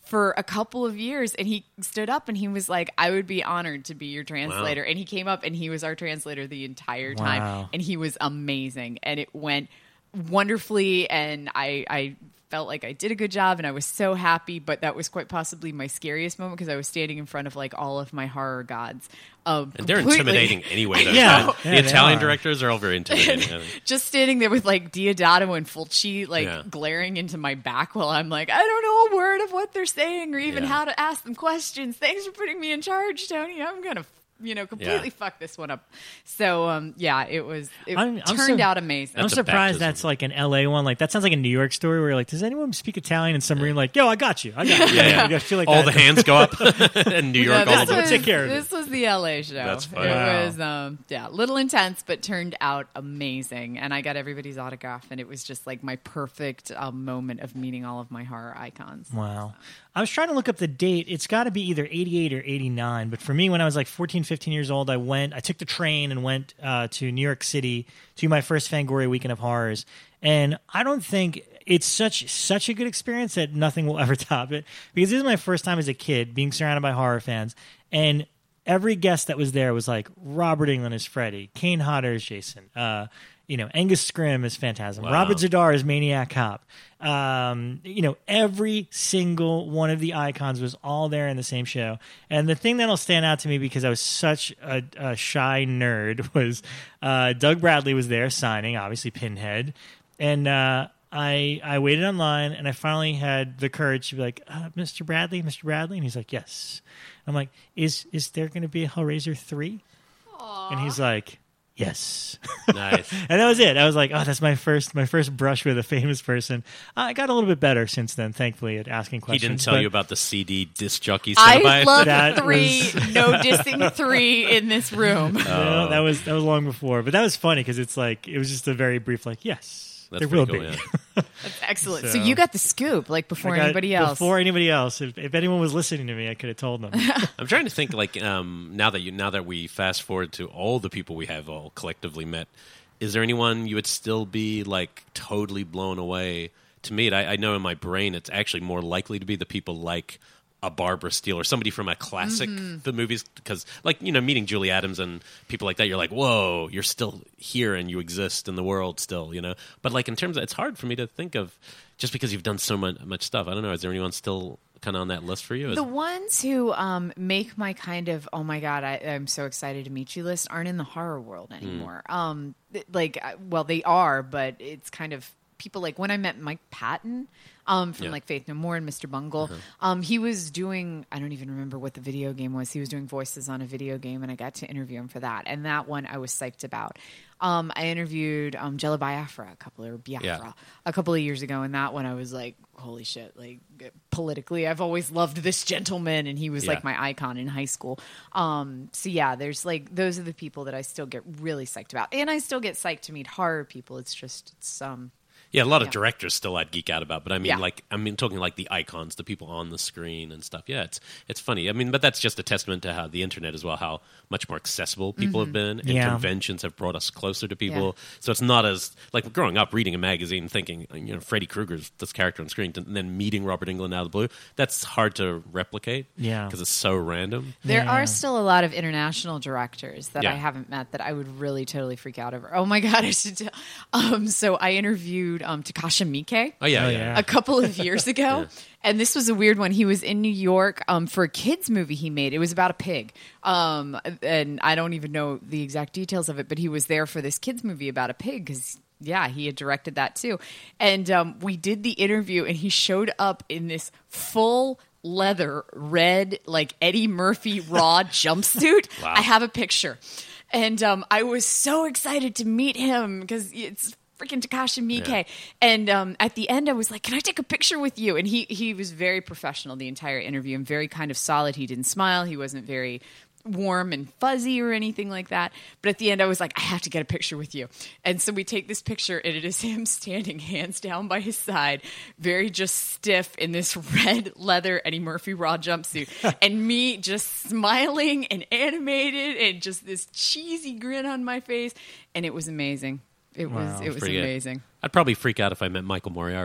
for a couple of years, and he stood up and he was like, I would be honored to be your translator. Wow. And he came up and he was our translator the entire time. Wow. And he was amazing. And it went wonderfully, and I, I felt like I did a good job, and I was so happy. But that was quite possibly my scariest moment because I was standing in front of like all of my horror gods. Um, And they're completely- intimidating anyway. Those Yeah. guys. Yeah, the they Italian are. directors are all very intimidating. Just standing there with like Diodato and Fulci like Yeah. glaring into my back while I'm like, I don't know a word of what they're saying or even Yeah. how to ask them questions. Thanks for putting me in charge, Tony. I'm gonna, you know, completely Yeah. fuck this one up. So um, yeah, it was. It I'm- I'm turned so- out amazing. I'm That's a surprised baptism. that's like an L A one. Like that sounds like a New York story where you're like, does anyone speak Italian? And some marine like, yo, I got you. I got you. Yeah, yeah. I feel like all that. the hands go up in New York. No, all this of We'll was, take care of it. this was the L A show. That's funny. It Wow. was, um, yeah, a little intense, but turned out amazing. And I got everybody's autograph, and it was just like my perfect um, moment of meeting all of my horror icons. Wow. I was trying to look up the date. It's got to be either eighty-eight or eighty-nine. But for me, when I was like fourteen, fifteen years old, I went, I took the train and went uh, to New York City to my first Fangoria Weekend of Horrors. And I don't think it's such such a good experience that nothing will ever top it. Because this is my first time as a kid being surrounded by horror fans. And every guest that was there was like Robert Englund as Freddy, Kane Hodder as Jason, uh, you know, Angus Scrimm as Phantasm, Wow. Robert Zadar as Maniac Cop. Um, you know, every single one of the icons was all there in the same show. And the thing that'll stand out to me because I was such a, a shy nerd was uh, Doug Bradley was there signing, obviously Pinhead, and uh, I I waited online and I finally had the courage to be like, uh, Mister Bradley, Mister Bradley, and he's like, yes. I'm like, is is there going to be a Hellraiser three? And he's like, yes. Nice. And that was it. I was like, oh, that's my first my first brush with a famous person. I got a little bit better since then, thankfully, at asking He questions. didn't tell but you about the C D disc jockey I Cinnabites? love That three, was- no dissing three in this room. you know, that was that was long before. But that was funny because it's like it was just a very brief, like, yes, That's there will pretty be. cool, yeah. That's excellent. So, So- you got the scoop, like before I got- anybody else. Before anybody else. If, if anyone was listening to me, I could have told them. I'm trying to think like um, now that you now that we fast forward to all the people we have all collectively met, is there anyone you would still be like totally blown away to meet? I, I know in my brain it's actually more likely to be the people like a Barbara Steele or somebody from a classic the movies because like you know meeting Julie Adams and people like that you're like whoa you're still here and you exist in the world still you know but like in terms of it's hard for me to think of just because you've done so much, much stuff. I don't know, is there anyone still kind of on that list for you? The ones who um, make my kind of oh my god I, I'm so excited to meet you list aren't in the horror world anymore. Um, th- like uh, well they are, but it's kind of people like when I met Mike Patton um, from Yeah. like Faith No More and Mister Bungle. Um, he was doing I don't even remember what the video game was. He was doing voices on a video game, and I got to interview him for that. And that one I was psyched about. Um, I interviewed um, Jella Biafra a couple or Biafra Yeah. a couple of years ago, and that one I was like, holy shit! Like politically, I've always loved this gentleman, and he was Yeah. like my icon in high school. Um, so yeah, there's like those are the people that I still get really psyched about, and I still get psyched to meet horror people. It's just it's um. Yeah, a lot of Yeah. directors still I'd geek out about, but I mean, Yeah. like, I mean, talking like the icons, the people on the screen and stuff. Yeah, it's it's funny. I mean, but that's just a testament to how the internet as well, how much more accessible people have been, and Yeah. conventions have brought us closer to people. So it's not as like growing up reading a magazine, thinking you know Freddy Krueger's this character on screen, and then meeting Robert Englund out of the blue. That's hard to replicate. Yeah. because it's so random. There Yeah. are still a lot of international directors that Yeah. I haven't met that I would really totally freak out over. Oh my god, I should tell. Um, so I interviewed um, Takashi Miike Oh yeah, Oh, yeah. yeah. a couple of years ago. And this was a weird one. He was in New York um, for a kids movie he made. It was about a pig. Um, and I don't even know the exact details of it, but he was there for this kids movie about a pig because, yeah, he had directed that too. And um, we did the interview, and he showed up in this full leather red, like Eddie Murphy raw jumpsuit. Wow. I have a picture. And um, I was so excited to meet him because it's freaking Takashi Miike. Yeah. And um, at the end, I was like, can I take a picture with you? And he, he was very professional the entire interview and very kind of solid. He didn't smile. He wasn't very warm and fuzzy or anything like that. But at the end, I was like, I have to get a picture with you. And so we take this picture, and it is him standing hands down by his side, very just stiff in this red leather Eddie Murphy raw jumpsuit, and me just smiling and animated and just this cheesy grin on my face. And it was amazing. It was Wow. it was Pretty good. amazing. I'd probably freak out if I met Michael Moriarty.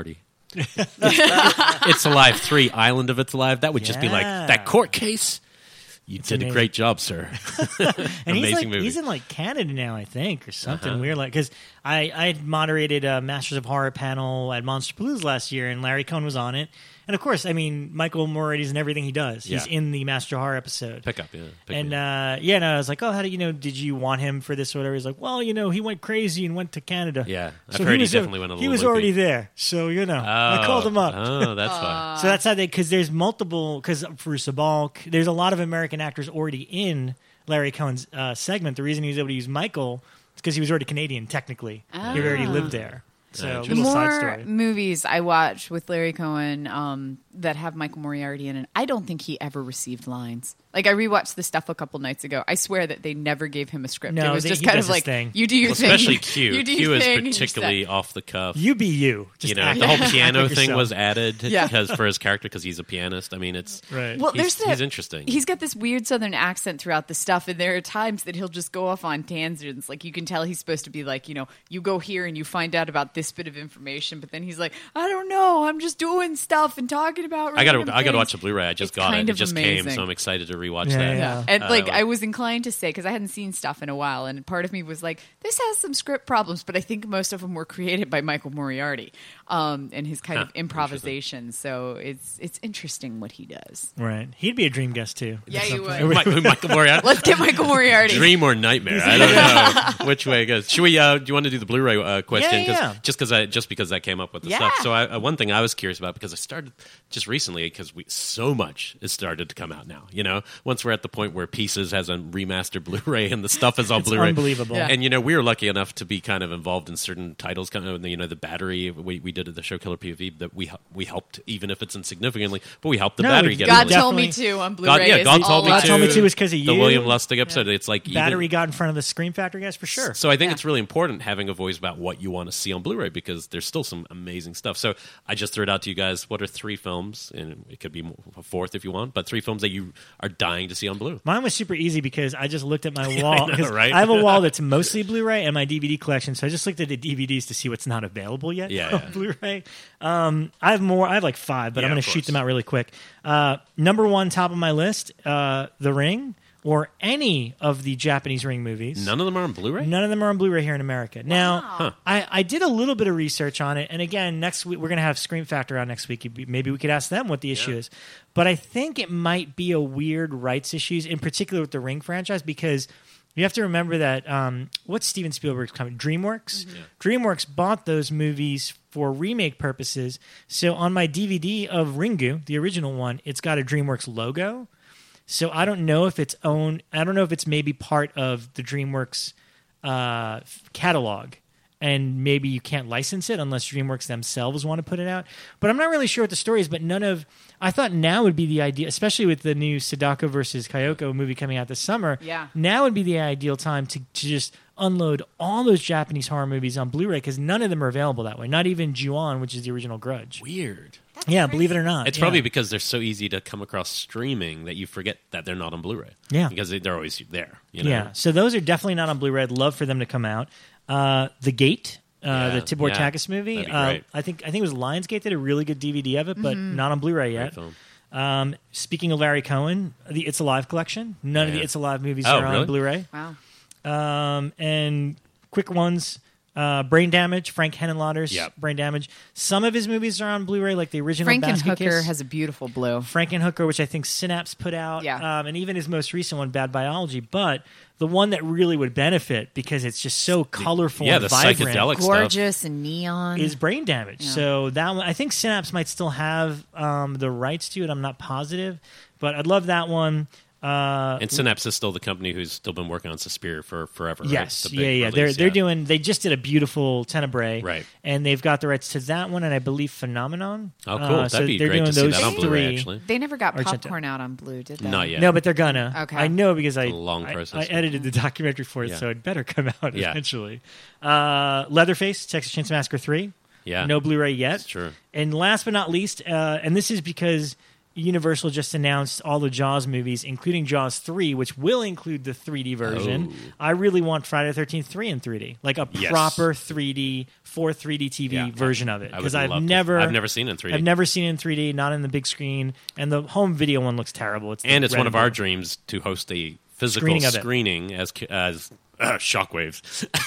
It's Alive three, Island of It's Alive. That would just be like, Yeah. that court case. You did amazing. a great job, sir. And he's Amazing like movie. he's in like Canada now, I think, or something Uh-huh. weird. Like because I I had moderated a Masters of Horror panel at Monster Palooza last year, and Larry Cohn was on it. And of course, I mean Michael Moriarty's in everything he does. He's Yeah. in the Master of Horror episode. Pick up, yeah. Pick And me up. uh, yeah, no, I was like, oh, how do you know? Did you want him for this or whatever? He's like, well, you know, he went crazy and went to Canada. Yeah, I've So heard he was, definitely went a He little was loopy. already there, so you know, I Oh. called him up. Oh, that's fine. So that's how they, because there's multiple, because for Sabalk, there's a lot of American actors already in Larry Cohen's uh, segment. The reason he was able to use Michael is because he was already Canadian, technically. He already Ah. lived there. So, Ah, The interesting. little side more story. movies I watch with Larry Cohen um, that have Michael Moriarty in it, I don't think he ever received lines. Like I rewatched the stuff a couple nights ago. I swear that they never gave him a script. No, it was they- just he kind does of his like thing. you do your Well, thing. especially Q. You do Q your is thing, and you particularly say- off the cuff. You be you. Just You know, act- the whole act piano like thing yourself. was added Yeah. because for his character because he's a pianist. I mean, it's Right. Well, he's, there's that, he's interesting. He's got this weird Southern accent throughout the stuff, and there are times that he'll just go off on tangents. Like you can tell he's supposed to be like, you know, you go here and you find out about this bit of information, but then he's like, I don't know, I'm just doing stuff and talking about. I got to random I got to things." watch the Blu-ray. I just It's got it. kind It of just came, amazing. so I'm excited to rewatch Yeah, that. yeah. And Uh, like I was inclined to say because I hadn't seen stuff in a while, and part of me was like, "This has some script problems," but I think most of them were created by Michael Moriarty um, and his kind Huh, of improvisation. So it's it's interesting what he does. Right. He'd be a dream guest, too. Yeah, At you some would. point. Michael, Michael Moriarty. Let's get Michael Moriarty. Dream or nightmare? I don't know which way it goes. Should we? Uh, do you want to do the Blu-ray uh, question? Yeah, 'Cause- yeah. Just because I just because that came up with the Yeah. stuff. So I, uh, one thing I was curious about because I started just recently because we so much has started to come out now. You know, once we're at the point where Pieces has a remastered Blu-ray and the stuff is on It's Blu-ray, unbelievable. Yeah. And you know, we were lucky enough to be kind of involved in certain titles. Kind of, you know, the Battery we, we did at the Show Killer P O V that we hel- we helped, even if it's insignificantly, but we helped the No, Battery we- get God released. told me Definitely. to on Blu-ray. God, yeah, is God all told me I- to. told me to was 'cause of the you. William Lustig episode. It's like even- Battery got in front of the Scream Factory guys for sure. So I think Yeah. it's really important having a voice about what you want to see on Blu-ray because there's still some amazing stuff. So I just threw it out to you guys. What are three films, and it could be more- a fourth if you want, but three films that you are dying to see on Blu? Mine was super easy because I just looked at my wall. know, 'cause right? I have a wall that's mostly Blu-ray and my D V D collection, so I just looked at the D V Ds to see what's not available yet Yeah, on yeah. Blu-ray. Um, I have more. I have like five, but Yeah, I'm going of to shoot course. them out really quick. Uh, number one, top of my list, uh, The Ring, or any of the Japanese Ring movies. None of them are on Blu-ray? None of them are on Blu-ray here in America. Now, Huh. I, I did a little bit of research on it, and again, next week we're going to have Scream Factor on next week. Maybe we could ask them what the issue Yeah. is. But I think it might be a weird rights issues, in particular with the Ring franchise, because you have to remember that um, what's Steven Spielberg's company? DreamWorks. DreamWorks bought those movies for remake purposes. So on my D V D of Ringu, the original one, it's got a DreamWorks logo. So I don't know if it's own. I don't know if it's maybe part of the DreamWorks uh, catalog, and maybe you can't license it unless DreamWorks themselves want to put it out. But I'm not really sure what the story is. But none of I thought now would be the idea, especially with the new Sadako versus Kayoko movie coming out this summer. Yeah. Now would be the ideal time to, to just unload all those Japanese horror movies on Blu-ray because none of them are available that way. Not even Ju-on, which is the original Grudge. Weird. Yeah, believe it or not. It's yeah. probably because they're so easy to come across streaming that you forget that they're not on Blu-ray. Yeah. Because they- they're always there. You know? Yeah, so those are definitely not on Blu-ray. I'd love for them to come out. Uh, the Gate, uh, Yeah, the Tibor yeah. Takis movie. That'd be Uh, great. I think I think it was Lionsgate did a really good D V D of it, but not on Blu-ray Great yet. film. Um, speaking of Larry Cohen, the It's Alive collection. None of Yeah. the It's Alive movies Oh, are on really? Blu-ray. Wow. Um, and quick ones. Uh, Brain Damage, Frank Henenlotter's Yep. Brain Damage. Some of his movies are on Blu-ray, like the original Basket Frankenhooker Case. has a beautiful blue. Frankenhooker, which I think Synapse put out, Yeah. um, and even his most recent one, Bad Biology. But the one that really would benefit because it's just so colorful Yeah, and the vibrant psychedelic stuff. Gorgeous and neon. is Brain Damage. Yeah. So that one, I think Synapse might still have um, the rights to it. I'm not positive, but I'd love that one. Uh, And Synapse is still the company who's still been working on Suspiria for forever. right? Yes, The big yeah, yeah. release, They're they're yeah. doing. They just did a beautiful Tenebrae, Right. And they've got the rights to that one, and I believe Phenomenon. Oh, cool. Uh, That'd so be they're great to doing see those that on Blu-ray, three. actually. They never got Argento. popcorn out on blue, did they? Not yet. No, but they're gonna. Okay. I know because I a long I- process. I, edited the documentary for it, Yeah. so it better come out Yeah. eventually. Uh, Leatherface, Texas Chainsaw Massacre three. Yeah. No Blu-ray yet. That's true. And last but not least, uh, and this is because Universal just announced all the Jaws movies, including Jaws three, which will include the three D version. Oh. I really want Friday the thirteenth three in three D, like a Yes. proper three D for three D T V Yeah. version of it. I would Because I've love to- never, I've never seen it in three D. I've never seen it in three D, not in the big screen, and the home video one looks terrible. It's the And it's red one of our blue. dreams to host a physical Screening of it. screening as as uh, Shockwaves.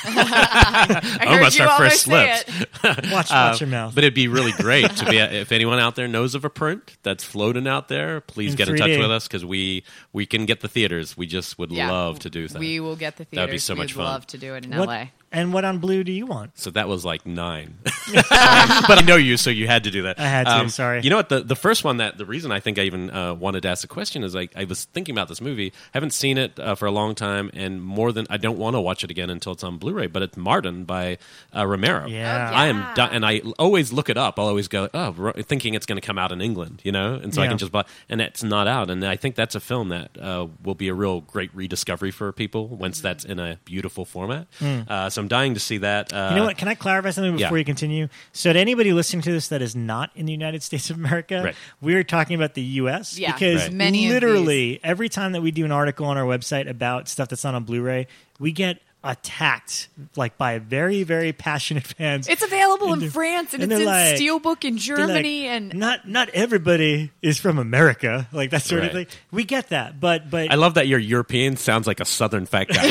I heard Almost you our almost first say slips. it. Watch, watch your mouth. But it'd be really great to be. If anyone out there knows of a print that's floating out there, please In get in three D. touch with us because we we can get the theaters. We just would Yeah. love to do that. We will get the theaters. That'd be so much We'd fun. love to do it in What- L A. And what on blue do you want? So that was like nine. but I know you, so you had to do that. Um, I had to, sorry. You know what? The, the first one that the reason I think I even uh, wanted to ask the question is like I was thinking about this movie. Haven't seen it uh, for a long time, and more than I don't want to watch it again until it's on Blu-ray. But it's Martin by uh, Romero. Yeah. Oh, I am, yeah. di- and I always look it up. I'll always go, oh, ro- thinking it's going to come out in England, you know, and so I Yeah. can just buy. And it's not out, and I think that's a film that uh, will be a real great rediscovery for people once that's in a beautiful format. Uh, so I'm dying to see that. Uh, You know what? Can I clarify something before yeah. you continue? So, to anybody listening to this that is not in the United States of America, Right. we're talking about the U S Yeah. because Right. Many of literally every time that we do an article on our website about stuff that's not on Blu-ray, we get attacked like by very, very passionate fans. It's available And in they're- France and, and it's in they're like- Steelbook in They're like, Germany and not not everybody is from America, like that sort of Right. thing. We get that, but but I love that your European sounds like a Southern fat guy.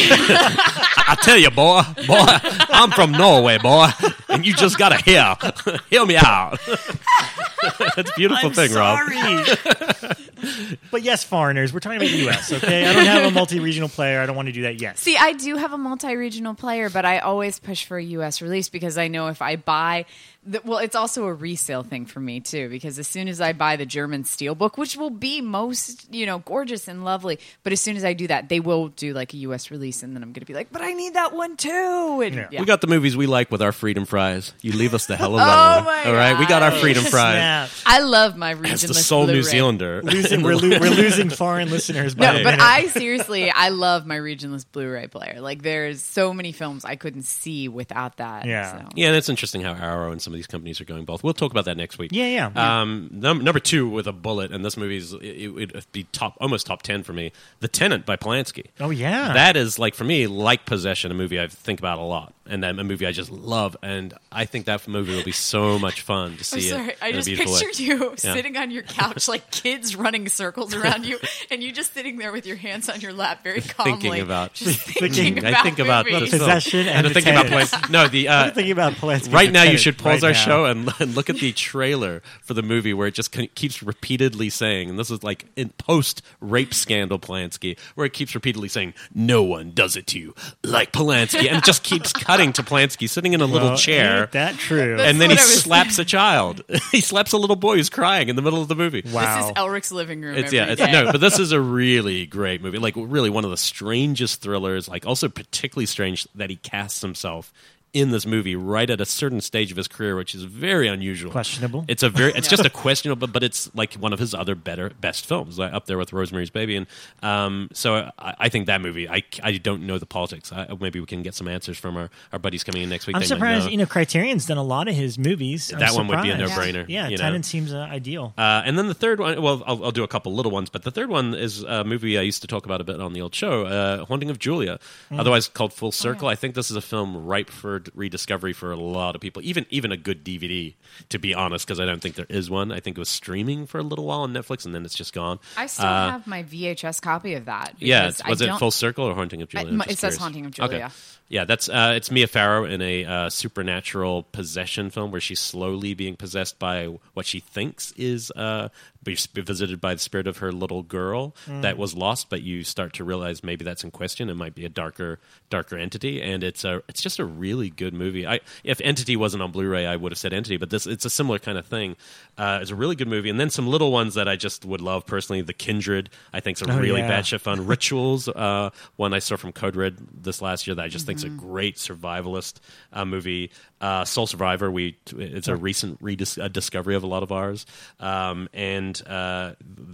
I tell you, boy, boy, I'm from Norway, boy, and you just gotta hear, hear me out. That's a beautiful I'm thing, Rob. sorry. But yes, foreigners, we're talking about U S, okay? I don't have a multi-regional player. I don't want to do that yet. See, I do have a multi-regional player, but I always push for a U S release because I know if I buy, the, well, it's also a resale thing for me too. Because as soon as I buy the German Steelbook, which will be most, you know, gorgeous and lovely, but as soon as I do that, they will do like a U S release, and then I'm going to be like, but I need that one too. And, Yeah. yeah. We got the movies we like with our freedom fries. You leave us the hell alone. Oh, my all right, we got our God. freedom fries. Snap. I love my regionless As the sole New Blu-ray. Zealander, Losing, we're, lo- we're losing foreign listeners by No, the but minute. I seriously, I love my regionless Blu-ray player. Like, there's so many films I couldn't see without that. Yeah. so. yeah, and it's interesting how Arrow and some of these companies are going both. We'll talk about that next week. Yeah, yeah. Um, num- number two with a bullet, and this movie's it, it would be top, almost top ten for me. The Tenant by Polanski. Oh, yeah. That is like for me, like Possession, a movie I think about a lot, and then a movie I just love, and I think that movie will be so much fun to see I'm sorry, it. I in a just beautiful way. pictured you Yeah. sitting on your couch like kids running circles around you, and you just sitting there with your hands on your lap, very calmly, Thinking about- just Thinking- thinking I about think about movies. this film. Possession and and the thinking about Tenant. Polanski. No, the I'm uh, thinking about Polanski. right now you Tenant should pause right our now. show and, and look at the trailer for the movie where it just con- keeps repeatedly saying, and this is like in post rape scandal Polanski, where it keeps repeatedly saying, "No one does it to you like Polanski," and it just keeps cutting to Polanski sitting in a little Well, chair. ain't that true? That's And then he what I was- slaps a child. He slaps a little boy who's crying in the middle of the movie. Wow. This is Elric's living room. It's every yeah, it's, day. no, but this is a really great movie. Like really one of the strangest thrillers. Like also particularly strange that he casts himself in this movie right at a certain stage of his career, which is very unusual. Questionable. It's a very, it's just a questionable, but, but it's like one of his other better, best films, like up there with Rosemary's Baby. And um, so I, I think that movie. I, I don't know the politics. I, maybe we can get some answers from our, our buddies coming in next week. I'm They might surprised. know. You know, Criterion's done a lot of his movies. I'm That one would be a surprised. no-brainer. Yeah, you know? Tenant seems uh, ideal. Uh, and then the third one, well, I'll, I'll do a couple little ones, but the third one is a movie I used to talk about a bit on the old show, uh, Haunting of Julia, Mm. otherwise called Full Circle. I think this is a film ripe for d- rediscovery for a lot of people, even even a good D V D, to be honest, because I don't think there is one. I think it was streaming for a little while on Netflix, and then it's just gone. I still Uh, have my V H S copy of that. Yeah, because was I it don't- Full Circle or Haunting of Julia? I- I'm my- just it says curious. Haunting of Julia. Okay. Yeah, that's uh, it's Mia Farrow in a uh, supernatural possession film where she's slowly being possessed by what she thinks is uh, be visited by the spirit of her little girl that was lost. But you start to realize maybe that's in question. It might be a darker, darker entity, and it's a it's just a really good movie. I if Entity wasn't on Blu-ray, I would have said Entity, but this it's a similar kind of thing. Uh, it's a really good movie, and then some little ones that I just would love personally. The Kindred, I think, is a Oh, really yeah. batshit fun. Rituals, uh, one I saw from Code Red this last year that I just think is a great survivalist uh, movie. Uh, Soul Survivor, we it's a recent redis- uh, discovery of a lot of ours. Um, and uh,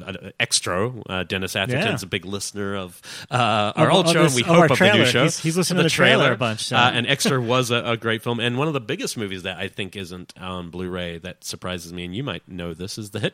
Extra, uh, Dennis Atherton's Yeah. a big listener of uh, our Of- old of show, this- and we of hope our of the trailer. new show. He's- he's listening to the trailer a bunch, so. Uh, and Extra was a, a great film, and one of the biggest movies that I think isn't on Blu-ray that surprises me, and you might know this, is The Hitcher.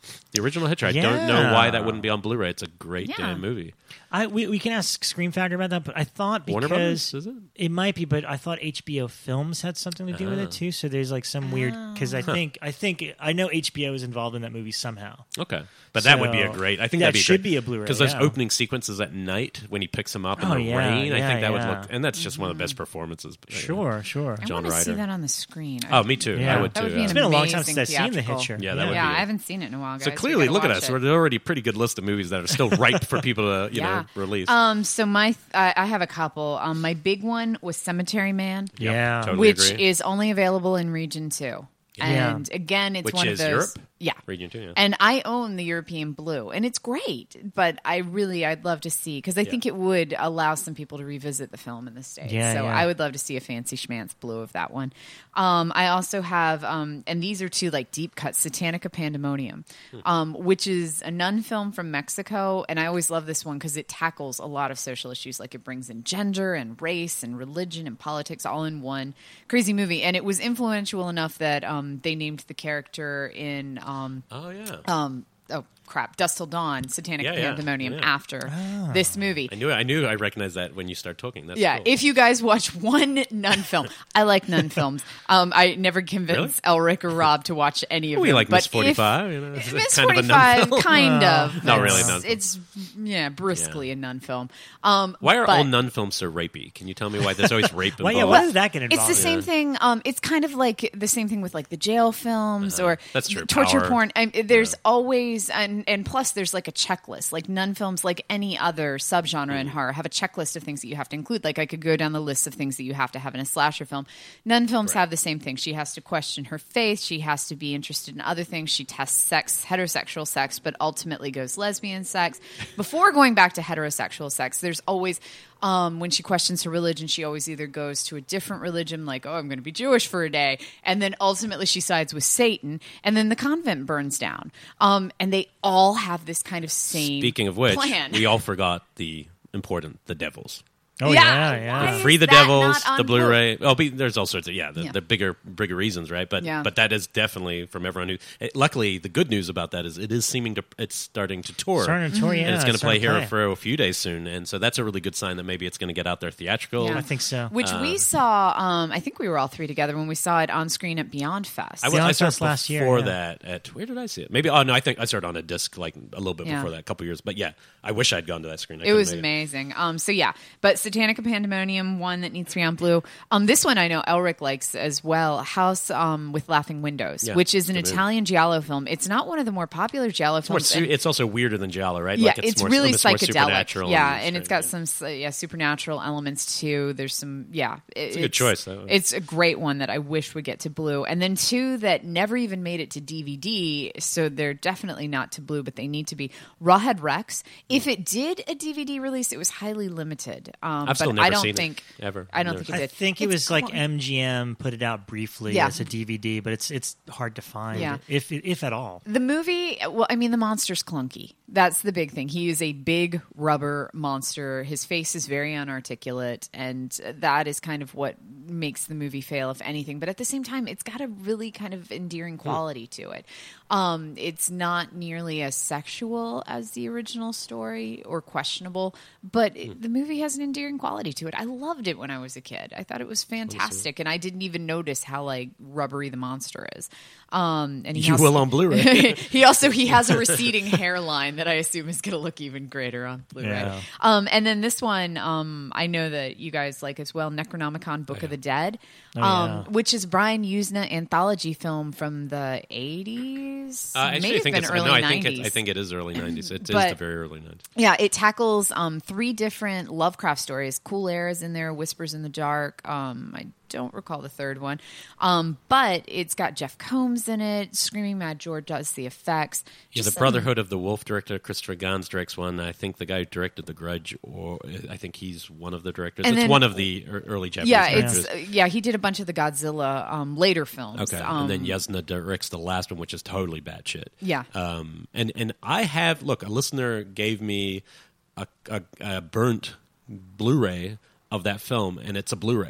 The original Hitcher. I Yeah. don't know why that wouldn't be on Blu-ray. It's a great Yeah. uh, movie. I we, we can ask Scream Factory about that, but I thought Warner because Brothers, is it? might be, but I thought H B O Films had something to do with Ah. it too. So there's like some weird because I think I think I know H B O is involved in that movie somehow. Okay, but that would be a So, great. I think that that'd be should great. be a Blu-ray, because those yeah. opening sequences at night when he picks him up in Oh, the yeah, rain. I yeah, think that would yeah. look, and that's just one of the best performances. Sure, sure. I John want to see Ryder. that on the screen. Oh, me too. Yeah. I would That too. would be yeah. an It's been a long time amazing since I've seen The theatrical. Hitcher. Yeah, that would yeah, be I it. haven't seen it in a while, guys. So We clearly, gotta look at watch us. it. We're already a pretty good list of movies that are still ripe for people to, you Yeah. know, release. Um, so my, th- I, I have a couple. Um, my big one was Cemetery Man, Yep, Yeah. totally which agree. is only available in Region Two. Yeah. And again, it's Which one is of those. Europe? Yeah. Region two, yeah. And I own the European Blue, and it's great. But I really, I'd love to see because I think it would allow some people to revisit the film in the States. Yeah, so yeah. I would love to see a fancy schmancy blue of that one. Um, I also have, um, and these are two like deep cuts, Satanica Pandemonium, um, which is a nun film from Mexico. And I always love this one because it tackles a lot of social issues. Like it brings in gender and race and religion and politics all in one crazy movie. And it was influential enough that um, they named the character in um, oh yeah. um, oh crap, Dust Till Dawn, Satanic Yeah, yeah, Pandemonium yeah. after this movie. I knew. I knew. I recognized that when you start talking. That's Yeah, cool. if you guys watch one nun film, I like nun films. Um, I never convinced Elric or Rob to watch any of we them. like but Miss Forty-five. You know, If, it's Miss kind of a nun Forty-Five, film. kind of. Not It's- really a nun film. It's yeah, briskly a nun film. Um, Why are but all nun films so rapey? Can you tell me why there's always rape Well, involved? yeah, what does that get It's involved? the same Yeah. thing. Um, it's kind of like the same thing with like the jail films or That's true. torture Power. porn. I, there's always and and plus there's like a checklist. Like nun films, like any other subgenre in horror, have a checklist of things that you have to include. Like I could go down the list of things that you have to have in a slasher film. Nun films have the same thing. She has to question her faith. She has to be interested in other things. She tests sex, heterosexual sex, but ultimately goes lesbian sex. Before going back to heterosexual sex, there's always um, when she questions her religion, she always either goes to a different religion, like, oh, I'm going to be Jewish for a day. And then ultimately she sides with Satan. And then the convent burns down. Um, and they all have this kind of same Speaking of which, plan. we all forgot the important, the devils. Oh Yeah, yeah, yeah. why is Free the that Devils, not on the Blu-ray. Oh, be, there's all sorts of yeah, the, Yeah. the bigger bigger reasons, right? But Yeah. but that is definitely from everyone who. It, luckily, the good news about that is it is seeming to it's starting to tour, Starting to tour, yeah, and it's going to it's play starting to here play. for a few days soon, and so that's a really good sign that maybe it's going to get out there theatrical. Yeah. I think so. Which Uh, we saw, um, I think we were all three together when we saw it on screen at Beyond Fest. I, Yeah, went, I I saw saw this it last year, before yeah. that. At where did I see it? Maybe oh no, I think I saw it on a disc like a little bit Yeah. before that, a couple years. But yeah, I wish I'd gone to that screen. I It couldn't was make amazing. Um, so yeah, but Satanica Pandemonium, one that needs to be on Blue. Um, this one I know Elric likes as well. House um, with Laughing Windows, Yeah, which is an good movie. Italian giallo film. It's not one of the more popular giallo It's, more films. su- and- it's also weirder than Giallo, right? yeah, Like it's, more, really it's more psychedelic. supernatural Yeah, and and it's got strange, some uh, yeah supernatural elements too. There's some yeah. It, It's a good choice, though. It's a great one that I wish would get to Blue, and then two that never even made it to D V D. So they're definitely not to Blue, but they need to be. Rawhead Rex. If it did a D V D release, it was highly limited. Um, I've but still never I don't seen it, think ever. I don't Never think it I did. think it It's was like cool. M G M put it out briefly Yeah. as a D V D, but it's it's hard to find, Yeah. if if at all. The movie, well, I mean, the monster's clunky. That's the big thing. He is a big rubber monster. His face is very unarticulate, and that is kind of what makes the movie fail, if anything. But at the same time, it's got a really kind of endearing quality to it. Um, it's not nearly as sexual as the original story or questionable, but it, the movie has an endearing quality to it. I loved it when I was a kid. I thought it was fantastic, and I didn't even notice how like rubbery the monster is. Um, and he You also- will on Blu-ray. he also he has a receding hairline that I assume is going to look even greater on Blu-ray. Yeah. Um, and then this one, um, I know that you guys like as well, Necronomicon: Book of the Dead, Oh, um, yeah. which is Brian Usna anthology film from the eighties. Uh, actually, May I have think been it's early no, I nineties. think it, I think it is early nineties. It is But- the very early nineties. Yeah, it tackles um, three different Lovecraft stories. Cool Air is in there, Whispers in the Dark. Um, I don't recall the third one. Um, but it's got Jeff Combs in it. Screaming Mad George does the effects. Yeah, Just the some- Brotherhood of the Wolf director Christopher Gans directs one. I think the guy who directed The Grudge, or I think he's one of the directors. And it's then- one of the ear- early Japanese Yeah, directors. it's uh, yeah. He did a bunch of the Godzilla um, later films. Okay, Um, and then Yasna directs the last one, which is totally batshit. Yeah. Um, and and I have look. A listener gave me a, a, a burnt Blu-ray of that film, and it's a Blu-ray.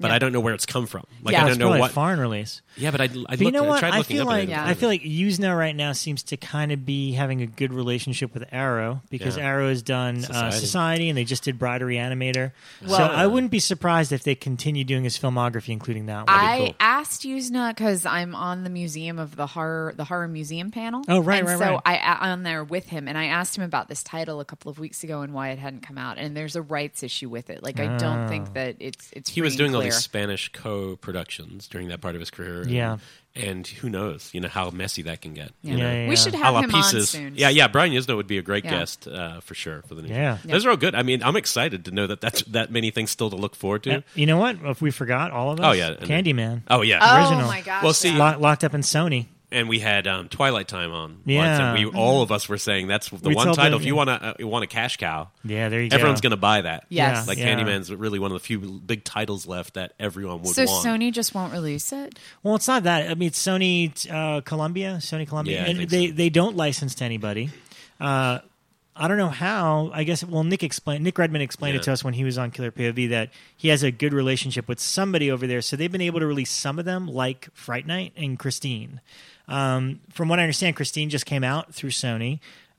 but Yeah. I don't know where it's come from. Like Yeah. I It's don't know probably what. a foreign release. Yeah, but I, I, But looked, you know I what? tried I looking feel up. like and Yeah. I feel like Yuzna right now seems to kind of be having a good relationship with Arrow because Yeah. Arrow has done Society. Uh, Society. Society, and they just did Bride of Reanimator. so Well- I wouldn't be surprised if they continue doing his filmography, including that one. I cool. asked Yuzna because I'm on the museum of the horror, the horror museum panel. Oh, right, and right, so right. I I'm on there with him, and I asked him about this title a couple of weeks ago and why it hadn't come out. And there's a rights issue with it. Like I don't Oh. think that it's it's. he was free doing and all clear. these Spanish co-productions during that part of his career. And, Yeah. and who knows, you know, how messy that can get. Yeah. You know? Yeah, yeah, We yeah. should A have la him on pieces. soon. Yeah, yeah. Brian Yuzna would be a great Yeah. guest uh, for sure for the new. Yeah. Those are all good. I mean, I'm excited to know that that's that many things still to look forward to. Yeah, you know what? If we forgot all of us, Oh, yeah. Candyman. Oh yeah. Oh Original. my gosh! Well, see, yeah. Lo- locked up in Sony. And we had um, Twilight Time on. Yeah. once, and we all of us were saying that's the We one told title. them, if you yeah. want to, uh, you want a cash cow. Yeah, there you go. Everyone's going to buy that. Yes. Like Yeah. Candyman's really one of the few big titles left that everyone would so want. Sony just won't release it. Well, it's not that. I mean, it's Sony uh, Columbia, Sony Columbia, Yeah, I and think they so. they don't license to anybody. Uh, I don't know how. I guess well, Nick explained. Nick Redman explained Yeah. it to us when he was on Killer P O V that he has a good relationship with somebody over there. So they've been able to release some of them, like Fright Night and Christine. Um, from what I understand, Christine just came out through Sony.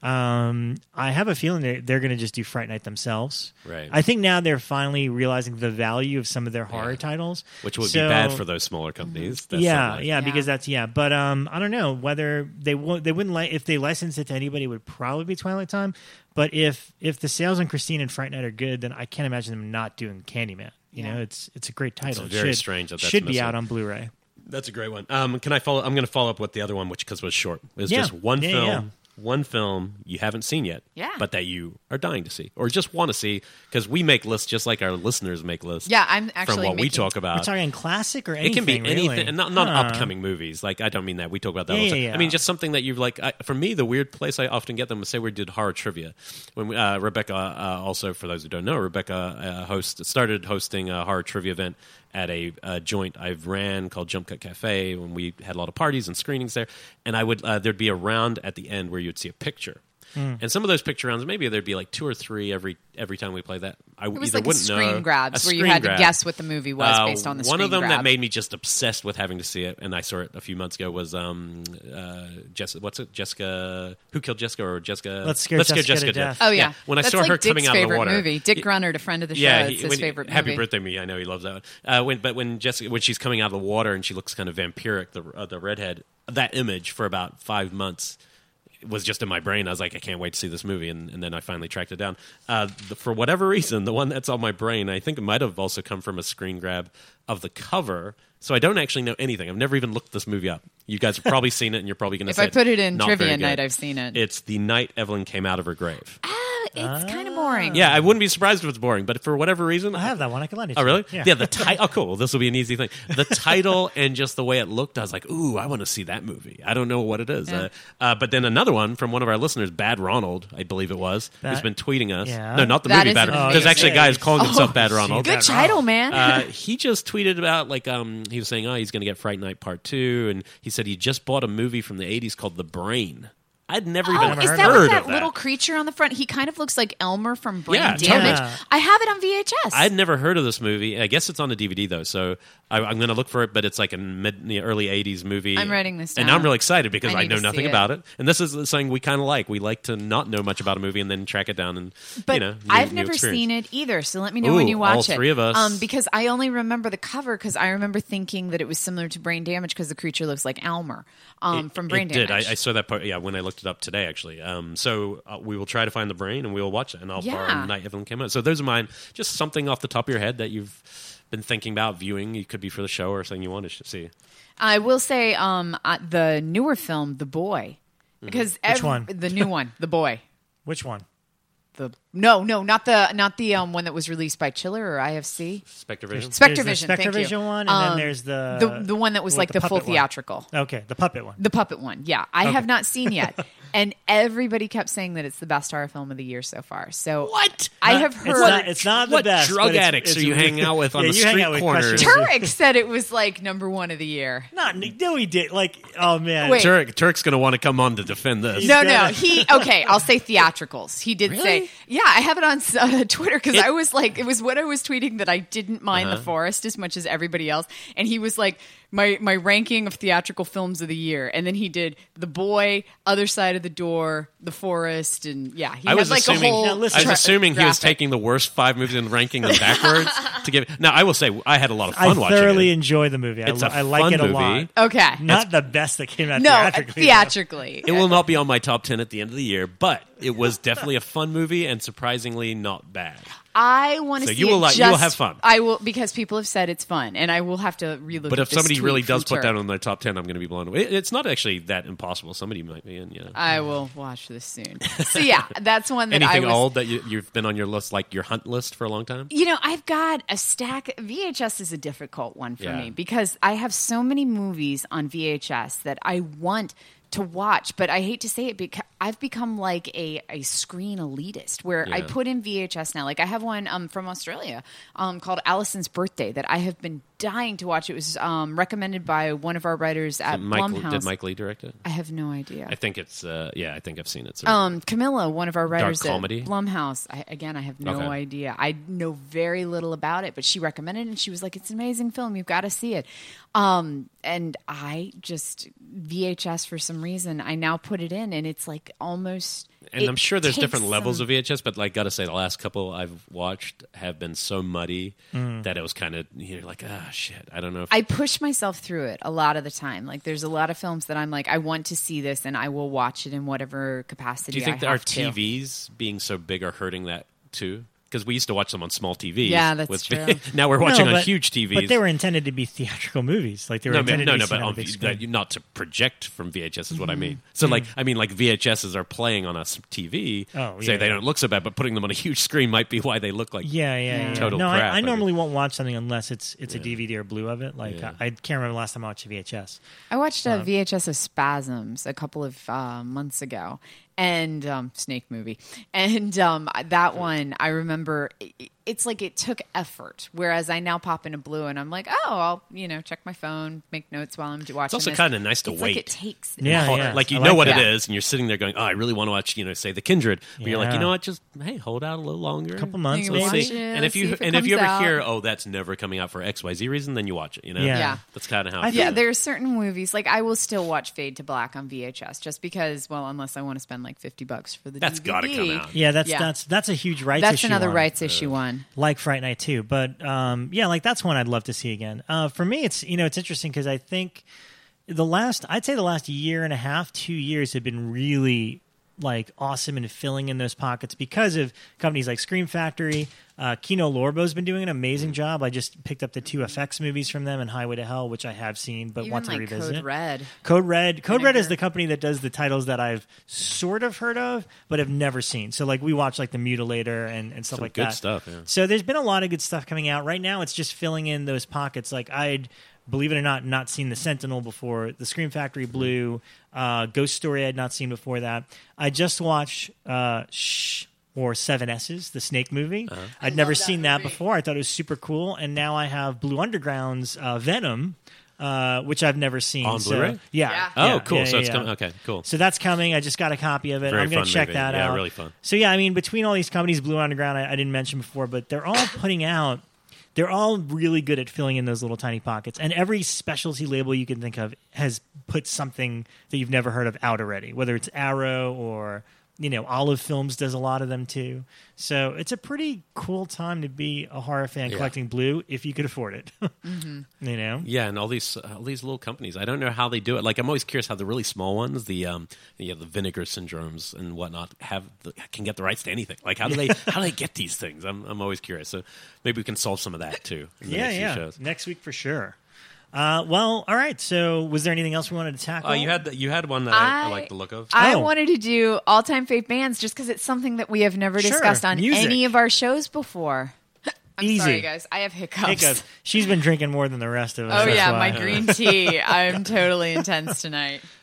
Um, I have a feeling they're, they're going to just do Fright Night themselves. Right. I think now they're finally realizing the value of some of their horror Yeah. titles, which would So- be bad for those smaller companies. That's yeah, something like- yeah, Yeah. because that's yeah. But um, I don't know whether they won't. They wouldn't like if they licensed it to anybody. It would probably be Twilight Time. But if if the sales on Christine and Fright Night are good, then I can't imagine them not doing Candyman. You Yeah. know, it's it's a great title. It very should, strange that that's should be missing. out on Blu-ray. That's a great one. Um, can I follow? I'm going to follow up with the other one, which because it was short. It's Yeah. just one Yeah, film, yeah. one film you haven't seen yet, Yeah. but that you are dying to see or just want to see because we make lists just like our listeners make lists. Yeah, I'm actually from what we making- talk We're about. talking classic or It anything. can be really. anything, and not, not Huh. upcoming movies. Like I don't mean that we talk about that. Yeah, all the time. yeah, yeah. I mean just something that you've like. I, for me, the weird place I often get them is say we did horror trivia. When we, uh, Rebecca, uh, also for those who don't know, Rebecca uh, host started hosting a horror trivia event at a, a joint I've ran called Jump Cut Cafe when we had a lot of parties and screenings there. And I would uh, there'd be a round at the end where you'd see a picture. Hmm. And some of those picture rounds, maybe there'd be like two or three every every time we play that. I It was either like a wouldn't screen know, grabs a where you screen had grab. to guess what the movie was Uh, based on the one screen of them grab. that made me just obsessed with having to see it, and I saw it a few months ago. Was um, uh, Jessica? What's it? Jessica? Who killed Jessica? Or Jessica? Let's Scare Jessica to Death. Oh yeah, When I That's saw like her Dick's coming out of the favorite water, movie. Dick It- Grunert, a friend of the show. yeah, it's he- his when- favorite Happy movie. birthday, me! I know he loves that one. Uh, when, but when Jessica, when she's coming out of the water and she looks kind of vampiric, the uh, the redhead, that image for about five months was just in my brain. I was like, I can't wait to see this movie, and, and then I finally tracked it down. Uh, the, for whatever reason, the one that's on my brain, I think it might have also come from a screen grab of the cover. So I don't actually know anything. I've never even looked this movie up. You guys have probably seen it, and you're probably going to If say I put it in not trivia very good. night, I've seen it. It's the night Evelyn came out of her grave. Ah, it's kind of boring. Yeah, I wouldn't be surprised if it's boring, but for whatever reason, I have that one. I can lend it. Oh, to really? you. Yeah. the title. Oh, cool. Well, this will be an easy thing. The title and just the way it looked, I was like, "Ooh, I want to see that movie." I don't know what it is, Yeah. uh, uh, but then another one from one of our listeners, Bad Ronald, I believe it was, who's That- been tweeting us. Yeah. No, not the That movie is Bad. amazing. There's actually a guy who's calling Oh, himself Bad Ronald. Good Bad title, Ronald. man. Uh, he just tweeted about like um, he was saying, "Oh, he's going to get Fright Night Part Two," and he said he just bought a movie from the eighties called The Brain. I'd never Oh, even is heard, that with of that that. little creature on the front? He kind of looks like Elmer from Brain Yeah, Damage. totally. I have it on V H S. I'd never heard of this movie. I guess it's on a D V D though, so I, I'm going to look for it. But it's like a mid, the early eighties movie. I'm writing this and down. I'm really excited because I I, need know to see nothing it. about it. And this is something we kind of like. We like to not know much about a movie and then track it down and But you know. New, I've new never experience. seen it either, so let me know Ooh, when you watch all it. three of us. Um, because I only remember the cover because I remember thinking that it was similar to Brain Damage because the creature looks like Elmer um, It- from Brain it Damage. did. I, I saw that part. Yeah, when I looked it up today, actually. Um, so uh, we will try to find The Brain and we will watch it. And I'll Yeah. borrow the night Evelyn came out. So those are mine. Just something off the top of your head that you've been thinking about viewing. It could be for the show or something you want to see. I will say um, uh, the newer film, The Boy, because Which ev- one? The new one, The Boy. Which one? The no, no, not the not the um, one that was released by Chiller or I F C. Spectre Vision. Spectre There's the Vision. Spectre thank you. Vision one, and Um, then there's the the the one that was with like the, full puppet one. theatrical. Okay, the puppet one. The puppet one, yeah. I have not seen yet. and everybody kept saying that it's the best horror film of the year so far. So What? I Not- have It's heard. not, it's not the What best. drug but it's- addicts it's are you really- hanging out with on Yeah, the you hang street out with corners? questionable- Turek said it was like number one of the year. Not, no, he did. Like, oh man, Wait. Turk, Turk's going to want to come on to defend this. No, gonna- no. He okay. I'll say theatricals. He did Really? say, yeah. I have it on uh, Twitter because It- I was like, it was what I was tweeting that I didn't mind Uh-huh. The Forest as much as everybody else, and he was like my my ranking of theatrical films of the year, and then he did The Boy, Other Side of the Door, The Forest, and yeah, he I had was like assuming. a whole. Now, listen, I was tra- assuming he was graphic. taking the worst five movies and ranking them backwards to give. Now, I will say I had a lot of I fun watching thoroughly it. enjoy the movie. I, It's lo- a I like fun it a movie. lot. Okay. Not the best that came out No, theatrically. though. theatrically. It will not be on my top ten at the end of the year, but it was definitely a fun movie and surprisingly not bad. I want to So see you will it like- just, you will have fun. I will because people have said it's fun, and I will have to relook. But at if this somebody tweet really from does put Turk. that on their top ten, I'm going to be blown away. It- It's not actually that impossible. Somebody might be in. Yeah. I will watch this soon. So yeah, that's one that Anything I was. old that you, you've been on your list, like your hunt list for a long time? You know, I've got a stack. V H S is a difficult one for Yeah. me because I have so many movies on V H S that I want to watch, but I hate to say it because I've become like a, a screen elitist where I Yeah. put in V H S now. Like I have one um, from Australia um, called Allison's Birthday that I have been dying to watch. It was um, recommended by one of our writers at Mike, Blumhouse. did Mike Lee direct it? I have no idea. I think it's. Uh, yeah, I think I've seen it. So. Um, Camilla, one of our writers comedy? at Blumhouse. I, again, I have no Okay. idea. I know very little about it, but she recommended it, and she was like, "It's an amazing film. You've got to see it." Um, and I just V H S for some reason. I now put it in, and it's like almost. And it I'm sure there's takes different levels some- of V H S, but like, gotta say, the last couple I've watched have been so muddy Mm. that it was kind of you're like, ah, shit. I don't know. If, I push myself through it a lot of the time. Like, there's a lot of films that I'm like, I want to see this, and I will watch it in whatever capacity. do you think I that our have to. T Vs being so big are hurting that too? Because we used to watch them on small T Vs. Yeah, that's with, true. Now we're watching No, on but- huge T Vs. But they were intended to be theatrical movies. Like they were no, but, intended no, to be no, seen but on a on, big V- screen. that, not to project from V H S is what I Mm-hmm. mean. So, like, I mean, like V H Ses are playing on a s- T V, Oh, so yeah, they yeah. don't look so bad. But putting them on a huge screen might be why they look like. Yeah, yeah, yeah. Total no, crap, I, I I normally mean. won't watch something unless it's it's a Yeah. D V D or Blu of it. Like Yeah. I, I can't remember the last time I watched a V H S. I watched a V H S of Spasms a couple of uh, months ago, and um, Snake movie, and um, that one I remember. It, it's like it took effort, whereas I now pop into Blue and I'm like, oh, I'll you know check my phone, make notes while I'm watching. It's also this. kind of nice to It's wait. Like it takes Yeah, effort. yeah. Like you I know like what that. it is, and you're sitting there going, "Oh, I really want to watch." You know, say The Kindred. But you're like, Yeah. you know what? Just hey, hold out a little longer, A couple months, You can maybe. watch See. it, And if see you if it and if you comes ever hear, out. "Oh, that's never coming out for X Y Z reason," then you watch it. You know, Yeah. Yeah. that's kind of how. I I think- Yeah, feel. there are certain movies like I will still watch Fade to Black on V H S just because, well, unless I want to spend like fifty bucks for the That's D V D. gotta come out. Yeah, that's Yeah. that's that's a huge rights That's issue. another one. rights issue one. Like Fright Night too. But um, yeah, like that's one I'd love to see again. Uh, for me, it's you know it's interesting because I think the last I'd say the last year and a half, two years have been really like awesome in filling in those pockets because of companies like Scream Factory. Uh, Kino Lorbo's been doing an amazing job. I just picked up the two F X movies from them and Highway to Hell, which I have seen but Even want to like revisit. Code Red. Code Red. Code Red is Vinegar. the company that does the titles that I've sort of heard of, but have never seen. So, like, we watch like The Mutilator and, and stuff Some like good that. stuff, yeah. So, there's been a lot of good stuff coming out. Right now, it's just filling in those pockets. Like, I'd, believe it or not, not seen The Sentinel before. The Scream Factory Blue. Uh, Ghost Story I had not seen before that. I just watched uh, Shh. Or Seven S's, the Snake movie. Uh-huh. I'd never seen that before. I thought it was super cool. And now I have Blue Underground's uh, Venom, uh, which I've never seen. On So- Blu-ray? Yeah. Yeah. Oh, yeah, cool. yeah, so yeah, it's yeah. coming. Okay, cool. So that's coming. I just got a copy of it. Very I'm going fun to check movie. that Yeah, out. really fun. So yeah, I mean, between all these companies, Blue Underground, I, I didn't mention before, but they're all putting out. They're all really good at filling in those little tiny pockets, and every specialty label you can think of has put something that you've never heard of out already. Whether it's Arrow or you know, Olive Films does a lot of them too. So it's a pretty cool time to be a horror fan Yeah. collecting Blue if you could afford it. Mm-hmm. You know. Yeah, and all these all these little companies. I don't know how they do it. Like I'm always curious how the really small ones, the um, yeah, the Vinegar Syndromes and whatnot, have the, can get the rights to anything. Like how do they how do they get these things? I'm I'm always curious. So maybe we can solve some of that too. In the Yeah, next few yeah. shows. Next week for sure. Uh, well, all right. So, was there anything else we wanted to tackle? Oh, you had the, you had one that I, I I- like the look of. I Oh. wanted to do all-time fave bands just because it's something that we have never Sure, discussed on music. any of our shows before. I'm Easy. sorry, guys. I have hiccups. Hiccups. She's been drinking more than the rest of us. Oh that's yeah, why. my green tea. I'm totally intense tonight.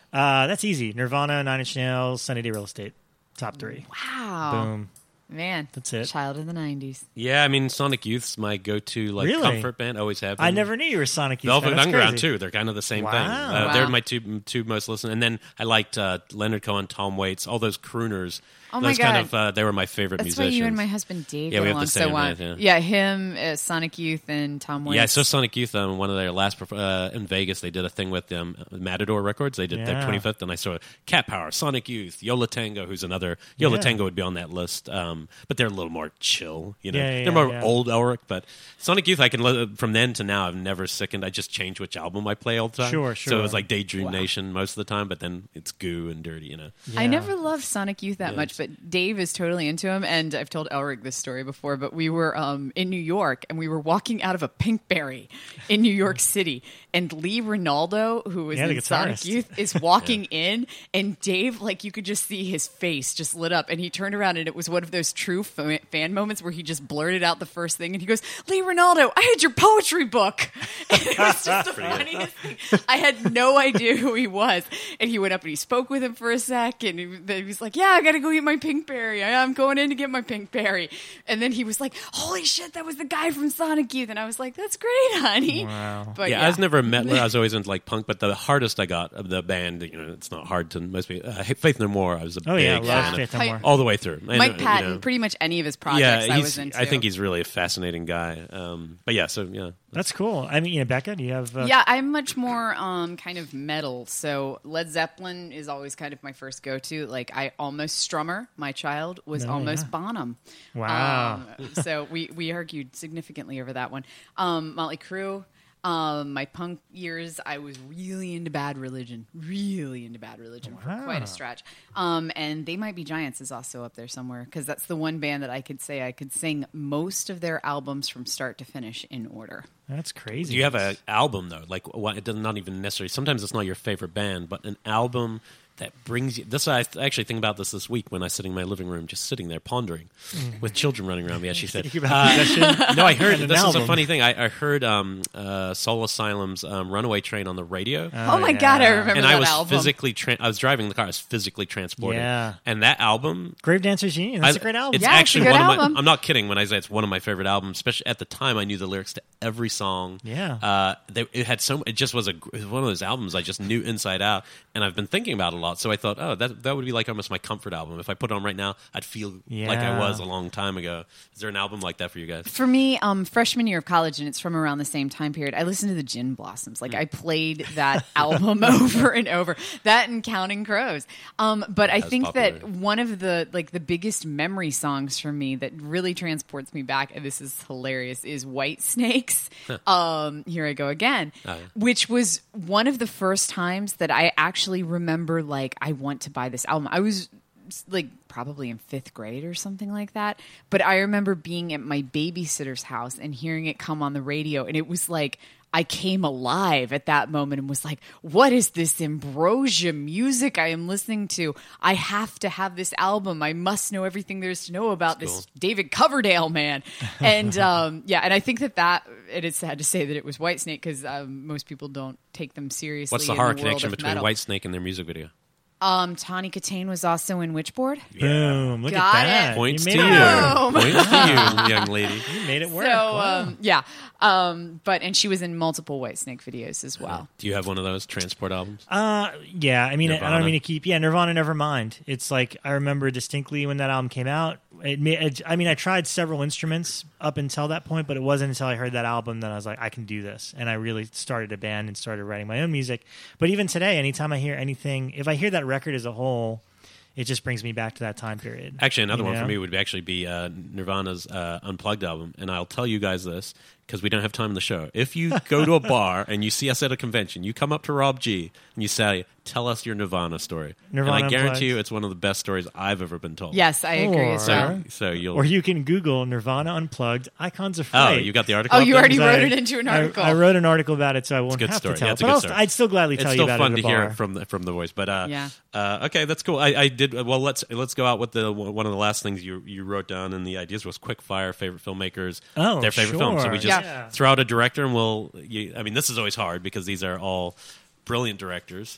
Uh, that's easy. Nirvana, Nine Inch Nails, Sunny Day Real Estate. Top three. Wow. Boom. Man. That's it. Child of the nineties. Yeah, I mean, Sonic Youth's my go-to like Really? comfort band. Always have been. I never knew you were a Sonic Youth Velvet fan. That's Underground crazy. too. They're kind of the same Wow. thing. Uh, Wow. They're my two two most listened. And then I liked uh, Leonard Cohen, Tom Waits, all those crooners. Oh my those kind God. of uh, they were my favorite That's musicians. why you and my husband Dave Yeah, get we have along the same so well. band, yeah. him, uh, Sonic Youth, and Tom Waits. Yeah, I saw Sonic Youth on one of their last perf- uh, in Vegas. They did a thing with them, Matador Records. They did their Yeah. twenty-fifth, and I saw Cat Power, Sonic Youth, Yola Tango, who's another Yola Yeah. Tango would be on that list, um, but they're a little more chill. You know, Yeah, yeah, they're more yeah. old Elric. But Sonic Youth, I can li- from then to now, I've never sickened. I just change which album I play all the time. Sure, So it was sure. like Daydream Nation most of the time, but then it's goo and dirty. You know. I Yeah. never loved Sonic Youth that Yeah, much, but Dave is totally into him. And I've told Elric this story before, but we were um, in New York and we were walking out of a Pinkberry in New York City. And Lee Ronaldo, who was Yeah, the in Sonic guitarist. Youth, is walking in. And Dave, like, you could just see his face just lit up. And he turned around and it was one of those true fa- fan moments where he just blurted out the first thing. And he goes, Lee Ronaldo, I had your poetry book. And it was just the funniest thing. I had no idea who he was. And he went up and he spoke with him for a sec. And he, then he was like, yeah, I got to go get my Pinkberry. I, I'm going in to get my Pinkberry. And then he was like, holy shit, that was the guy from Sonic Youth. And I was like, that's great, honey. Wow. But yeah, I was never met. I was always into like punk, but the hardest I got of the band, you know, it's not hard to most people. Uh, Faith No More, I was a Oh, big yeah. Love fan Faith of, No I- More. all the way through. And, Mike uh, you Patton, know, pretty much any of his projects yeah, I he's, was into. I think he's really a fascinating guy. Um, but yeah, so yeah, That's cool. I mean, you know, Becca, do you have... Uh, Yeah, I'm much more um, kind of metal. So Led Zeppelin is always kind of my first go-to. Like I almost Strummer, my child, was Oh, almost yeah. Bonham. Wow. Um, so we we argued significantly over that one. Um, Motley Crue. Um, my punk years, I was really into Bad Religion, really into Bad Religion for Wow. quite a stretch. Um, and They Might Be Giants is also up there somewhere because that's the one band that I could say I could sing most of their albums from start to finish in order. That's crazy. do you have an album though? Like, what, it does not even necessarily. Sometimes it's not your favorite band, but an album that brings you. This I actually think about this this week when I was sitting in my living room, just sitting there pondering, with children running around me. As she said, Thinking about possession "No, I heard and an this is a album. funny thing. I, I heard um, uh, Soul Asylum's um, Runaway Train on the radio." Oh, my God, I yeah. remember and that I was album. physically, tra- I was driving the car. I was physically transported. Yeah. And that album, Grave Dancers Union. That's I- a great album. It's Yeah, it's a actually good one of album. my. I'm not kidding when I say it's one of my favorite albums. Especially at the time, I knew the lyrics to every song. Yeah. Uh, they, it had so. It just was a it was one of those albums I just knew inside out, and I've been thinking about it a lot. So I thought, oh, that that would be like almost my comfort album. If I put it on right now, I'd feel like I Yeah. was a long time ago. Is there an album like that for you guys? For me, um, freshman year of college, and it's from around the same time period, I listened to the Gin Blossoms. Like, I played that album over and over. That and Counting Crows. Um, but I That's think popular. that one of the, like, the biggest memory songs for me that really transports me back, and this is hilarious, is White Snakes. um, Here I Go Again, Oh, yeah. which was one of the first times that I actually remember, like, I want to buy this album. I was like probably in fifth grade or something like that. But I remember being at my babysitter's house and hearing it come on the radio. And it was like, I came alive at that moment and was like, what is this ambrosia music I am listening to? I have to have this album. I must know everything there is to know about That's this cool. David Coverdale man. And um, yeah, and I think that that, it is sad to say that it was Whitesnake because um, most people don't take them seriously. What's the in horror world connection of between metal. Whitesnake and their music video? Um, Tawny Katane was also in Witchboard. Boom. Look Got at that. it. Points you to made you. it work. Boom. Points to you, young lady. You made it work. So Wow. um, yeah, um, but and she was in multiple Whitesnake videos as well. Do you have one of those transport albums? Uh, yeah. I mean, I Nirvana. don't mean to keep. Yeah, Nirvana, Nevermind. It's like I remember distinctly when that album came out. It, ma- it, I mean, I tried several instruments up until that point, but it wasn't until I heard that album that I was like, I can do this, and I really started a band and started writing my own music. But even today, anytime I hear anything, if I hear that record as a whole, it just brings me back to that time period. Actually, another You one know? for me would actually be uh, Nirvana's uh, Unplugged album, and I'll tell you guys this because we don't have time in the show. If you go to a bar and you see us at a convention, you come up to Rob G and you say, "Tell us your Nirvana story," Nirvana and I guarantee Unplugged. you, it's one of the best stories I've ever been told. Yes, I agree Or- as So, well. so you'll. Or you can Google Nirvana Unplugged, Icons of oh, Fright. you got the article. Oh, up you there? already Because wrote I- it into an I- article. I, wrote an article about it, so I won't good have story. to tell Yeah, it. it's a But good I'll, story. I'd still gladly It's tell still you about fun it to at a hear bar. it from the, from the voice, but uh, Yeah. uh, okay, that's cool. I, I did well. Let's let's go out with the one of the last things you you wrote down in the ideas was quick fire favorite filmmakers, Oh, their favorite sure. films. So we just Yeah. throw out a director, and we'll. You, I mean, this is always hard because these are all brilliant directors.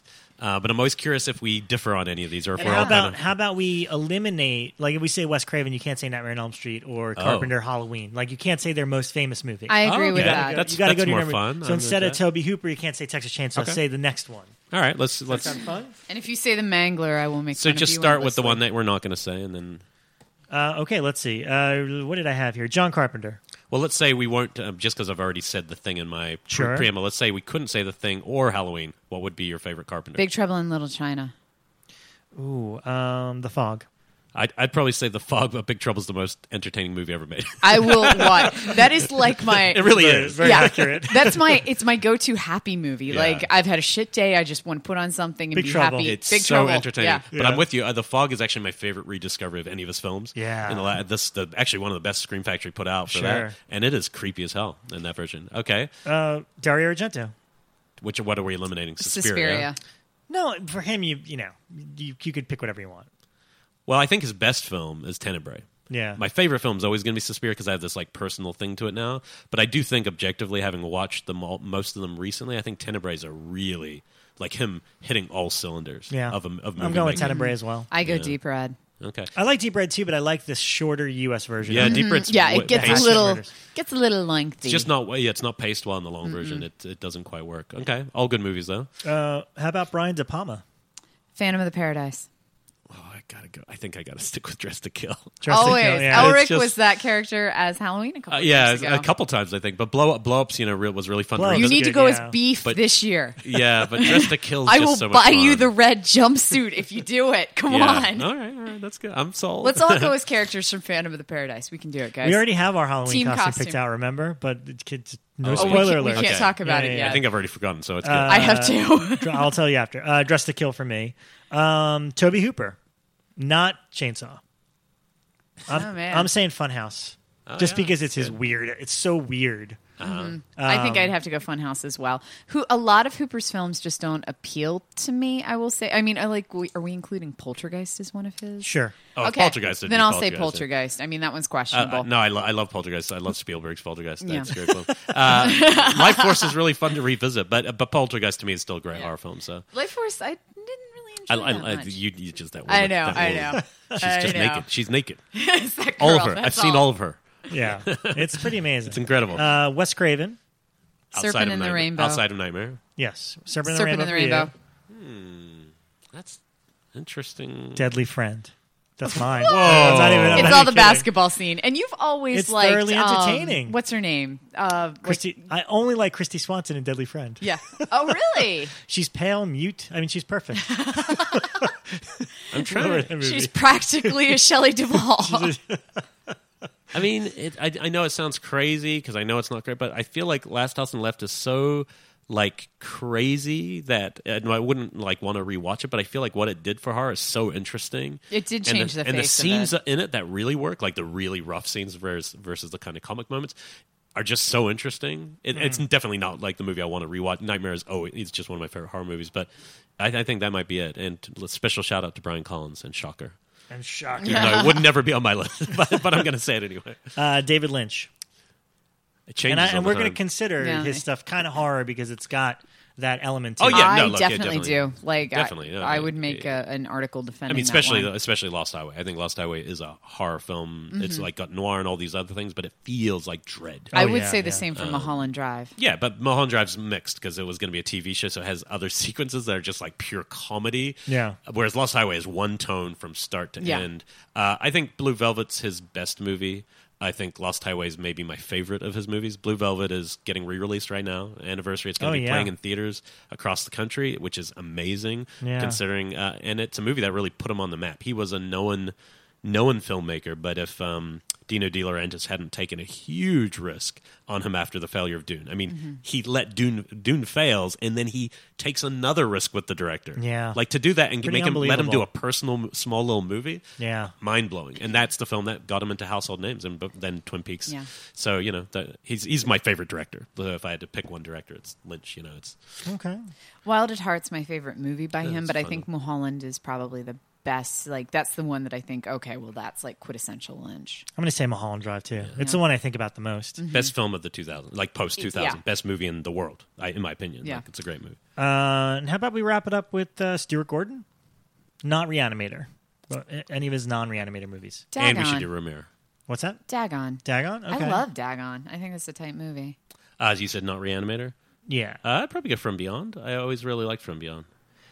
Uh, but I'm always curious if we differ on any of these, or if And we're how all about kind of. how about we eliminate, like if we say Wes Craven, you can't say Nightmare on Elm Street or Carpenter Halloween. Like you can't say their most famous movie. I agree Oh, with okay. that. That's- you got to go to more your number- fun. So I'm instead with of that. Toby Hooper, you can't say Texas Chainsaw. Okay. Say the next one. All right, let's let's. Sound fun? And if you say the Mangler, I will make So fun just of you start with the endlessly. one that we're not going to say, and then. Uh, okay, let's see. Uh, what did I have here? John Carpenter. Well, let's say we won't, um, just because I've already said the thing in my pre- Sure. preamble. Let's say we couldn't say the thing or Halloween. What would be your favorite Carpenter? Big Trouble in Little China. Ooh, um, The Fog. I'd, I'd probably say The Fog, but Big Trouble's the most entertaining movie ever made. I will watch. That is like my. It really Very- is. very accurate. That's my. It's my go-to happy movie. Yeah. Like I've had a shit day. I just want to put on something and Big be Trouble. happy. It's Big so Trouble. entertaining. Yeah. But Yeah. I'm with you. Uh, the Fog is actually my favorite rediscovery of any of his films. Yeah. And the, la- this the actually one of the best Scream Factory put out for Sure. that, and it is creepy as hell in that version. Okay, Uh, Dario Argento. which what are we eliminating? Suspiria. No, for him, you you know, you, you could pick whatever you want. Well, I think his best film is Tenebrae. Yeah. My favorite film is always going to be Suspiria because I have this like personal thing to it now. But I do think objectively, having watched them all, most of them recently, I think Tenebrae is a really like him hitting all cylinders. Yeah. of a of movie I'm going with making. Tenebrae as well. I go Yeah. deep red. Okay. I like Deep Red too, but I like this shorter U S version. Yeah, of it. Deep Red's Yeah, way- it gets a paced- little Murders. gets a little lengthy. It's just not. Yeah, it's not paced well in the long version. It it doesn't quite work. Okay, all good movies though. Uh, how about Brian De Palma? Phantom of the Paradise. Oh, I gotta go. I think I gotta stick with Dress to Kill. Dressed to Always. Kill, yeah. Elric It's just- was that character as Halloween a couple Uh, of yeah, years ago. a couple times I think. But blow up, blow ups, you know, real, was really fun. Blow to Ups. You That's need to good, go yeah. as Beef But- this year. Yeah, but Dress to Kill. Is I just will so much buy you fun. the red jumpsuit if you do it. Come Yeah. on. All right, all right, that's good. I'm sold. Let's all go as characters from Phantom of the Paradise. We can do it, guys. We already have our Halloween Team costume, costume. picked out, remember? But it- kids, no Oh, we spoiler we can't, alert. We can't Okay. talk about Yeah, it yeah, yet. I think I've already forgotten, so it's good. Uh, I have to. Dr- I'll tell you after. Uh, Dress to Kill for me. Um, Toby Hooper, not Chainsaw. I'm, Oh, man. I'm saying Funhouse, Oh, just yeah, because it's that's his good. weird. It's so weird. Uh-huh. I think Um, I'd have to go Funhouse as well. Who a lot of Hooper's films just don't appeal to me. I will say. I mean, I like. Are we including Poltergeist as one of his? Sure. Oh, Okay. Poltergeist. it'd Then be I'll say Poltergeist, Poltergeist. I mean, that one's yeah. questionable. Uh, uh, no, I, lo- I love Poltergeist. I love Spielberg's Poltergeist. That's Yeah. a great film. Uh, Life Force is really fun to revisit, but but Poltergeist to me is still a great Yeah. horror film. So Life Force, I didn't really I, enjoy I, that I much. you, you just that. I woman, know, that I woman. know. She's I just know. naked. She's naked. It's that All of girl, her. that's I've seen all of her. Yeah, it's pretty amazing. It's incredible. Uh, Wes Craven. Serpent Outside of in the Nightmare. Rainbow. Outside of Nightmare. Yes, Serpent, Serpent in in the the Rainbow. Rainbow. That's interesting. Deadly Friend. That's mine. Whoa. That's not even, I'm It's not all even the kidding. basketball scene, and you've always It's liked thoroughly um, entertaining. what's her name? Uh, what- Christy, I only like Christy Swanson in Deadly Friend. yeah. Oh, really? She's pale, mute. I mean, she's perfect. I'm trying. to- She's practically a Shelley Duvall. I mean, it, I, I know it sounds crazy because I know it's not great, but I feel like Last House on the Left is so like crazy that and I wouldn't like want to rewatch it. But I feel like what it did for her is so interesting. It did And change the and the face of scenes it. in it that really work, like the really rough scenes versus versus the kind of comic moments, are just so interesting. It, It's definitely not like the movie I want to rewatch. Nightmare is oh, it's just one of my favorite horror movies, but I, I think that might be it. And special shout out to Brian Collins and Shocker. And shocking. Even though it would never be on my list, but, but I'm going to say it anyway. Uh, David Lynch. It changes And, I, all and the we're going to time. consider Yeah. his stuff kind of horror because it's got that element to Oh, it. yeah, I no, look, yeah, definitely, definitely. do. Like, Definitely, I, yeah, I yeah, would make yeah. a, an article defending. I mean, especially that one. especially Lost Highway. I think Lost Highway is a horror film. It's Mm-hmm. like got noir and all these other things, but it feels like dread. I Oh, would yeah, say the yeah. same for Mulholland Drive. Yeah, but Mulholland Drive's mixed because it was going to be a T V show, so it has other sequences that are just like pure comedy. Yeah. Whereas Lost Highway is one tone from start to Yeah. end. Uh, I think Blue Velvet's his best movie. I think Lost Highway is maybe my favorite of his movies. Blue Velvet is getting re-released right now. Anniversary. It's going Oh, to be yeah. playing in theaters across the country, which is amazing. Yeah. Considering, uh, and it's a movie that really put him on the map. He was a known, known filmmaker, but if um, Dino De Laurentiis hadn't taken a huge risk on him after the failure of Dune, I mean, Mm-hmm. he let Dune Dune fails, and then he takes another risk with the director. Yeah. like to do that and Pretty make him let him do unbelievable. a personal, small little movie. Yeah. Mind blowing, and that's the film that got him into household names, and but then Twin Peaks. Yeah. So you know, that, he's he's my favorite director. If I had to pick one director, it's Lynch. You know, it's Okay. Wild at Heart's my favorite movie by him, That's but I fun. think Mulholland is probably the best. Like that's the one that I think. Okay, well, that's like quintessential Lynch. I'm going to say Mulholland Drive too. It's the one I think about the most. Mm-hmm. Best film of the two thousands, like post two thousand. Yeah. Best movie in the world, I, in my opinion. Yeah. Like, it's a great movie. Uh, and how about we wrap it up with uh, Stuart Gordon? Not Reanimator. But any of his non-Reanimator movies. Dagon. And we should do Romero. What's that? Dagon. Dagon? Okay. I love Dagon. I think it's a tight movie. Uh, as you said, not Reanimator. Yeah. Uh, I'd probably go From Beyond. I always really liked From Beyond.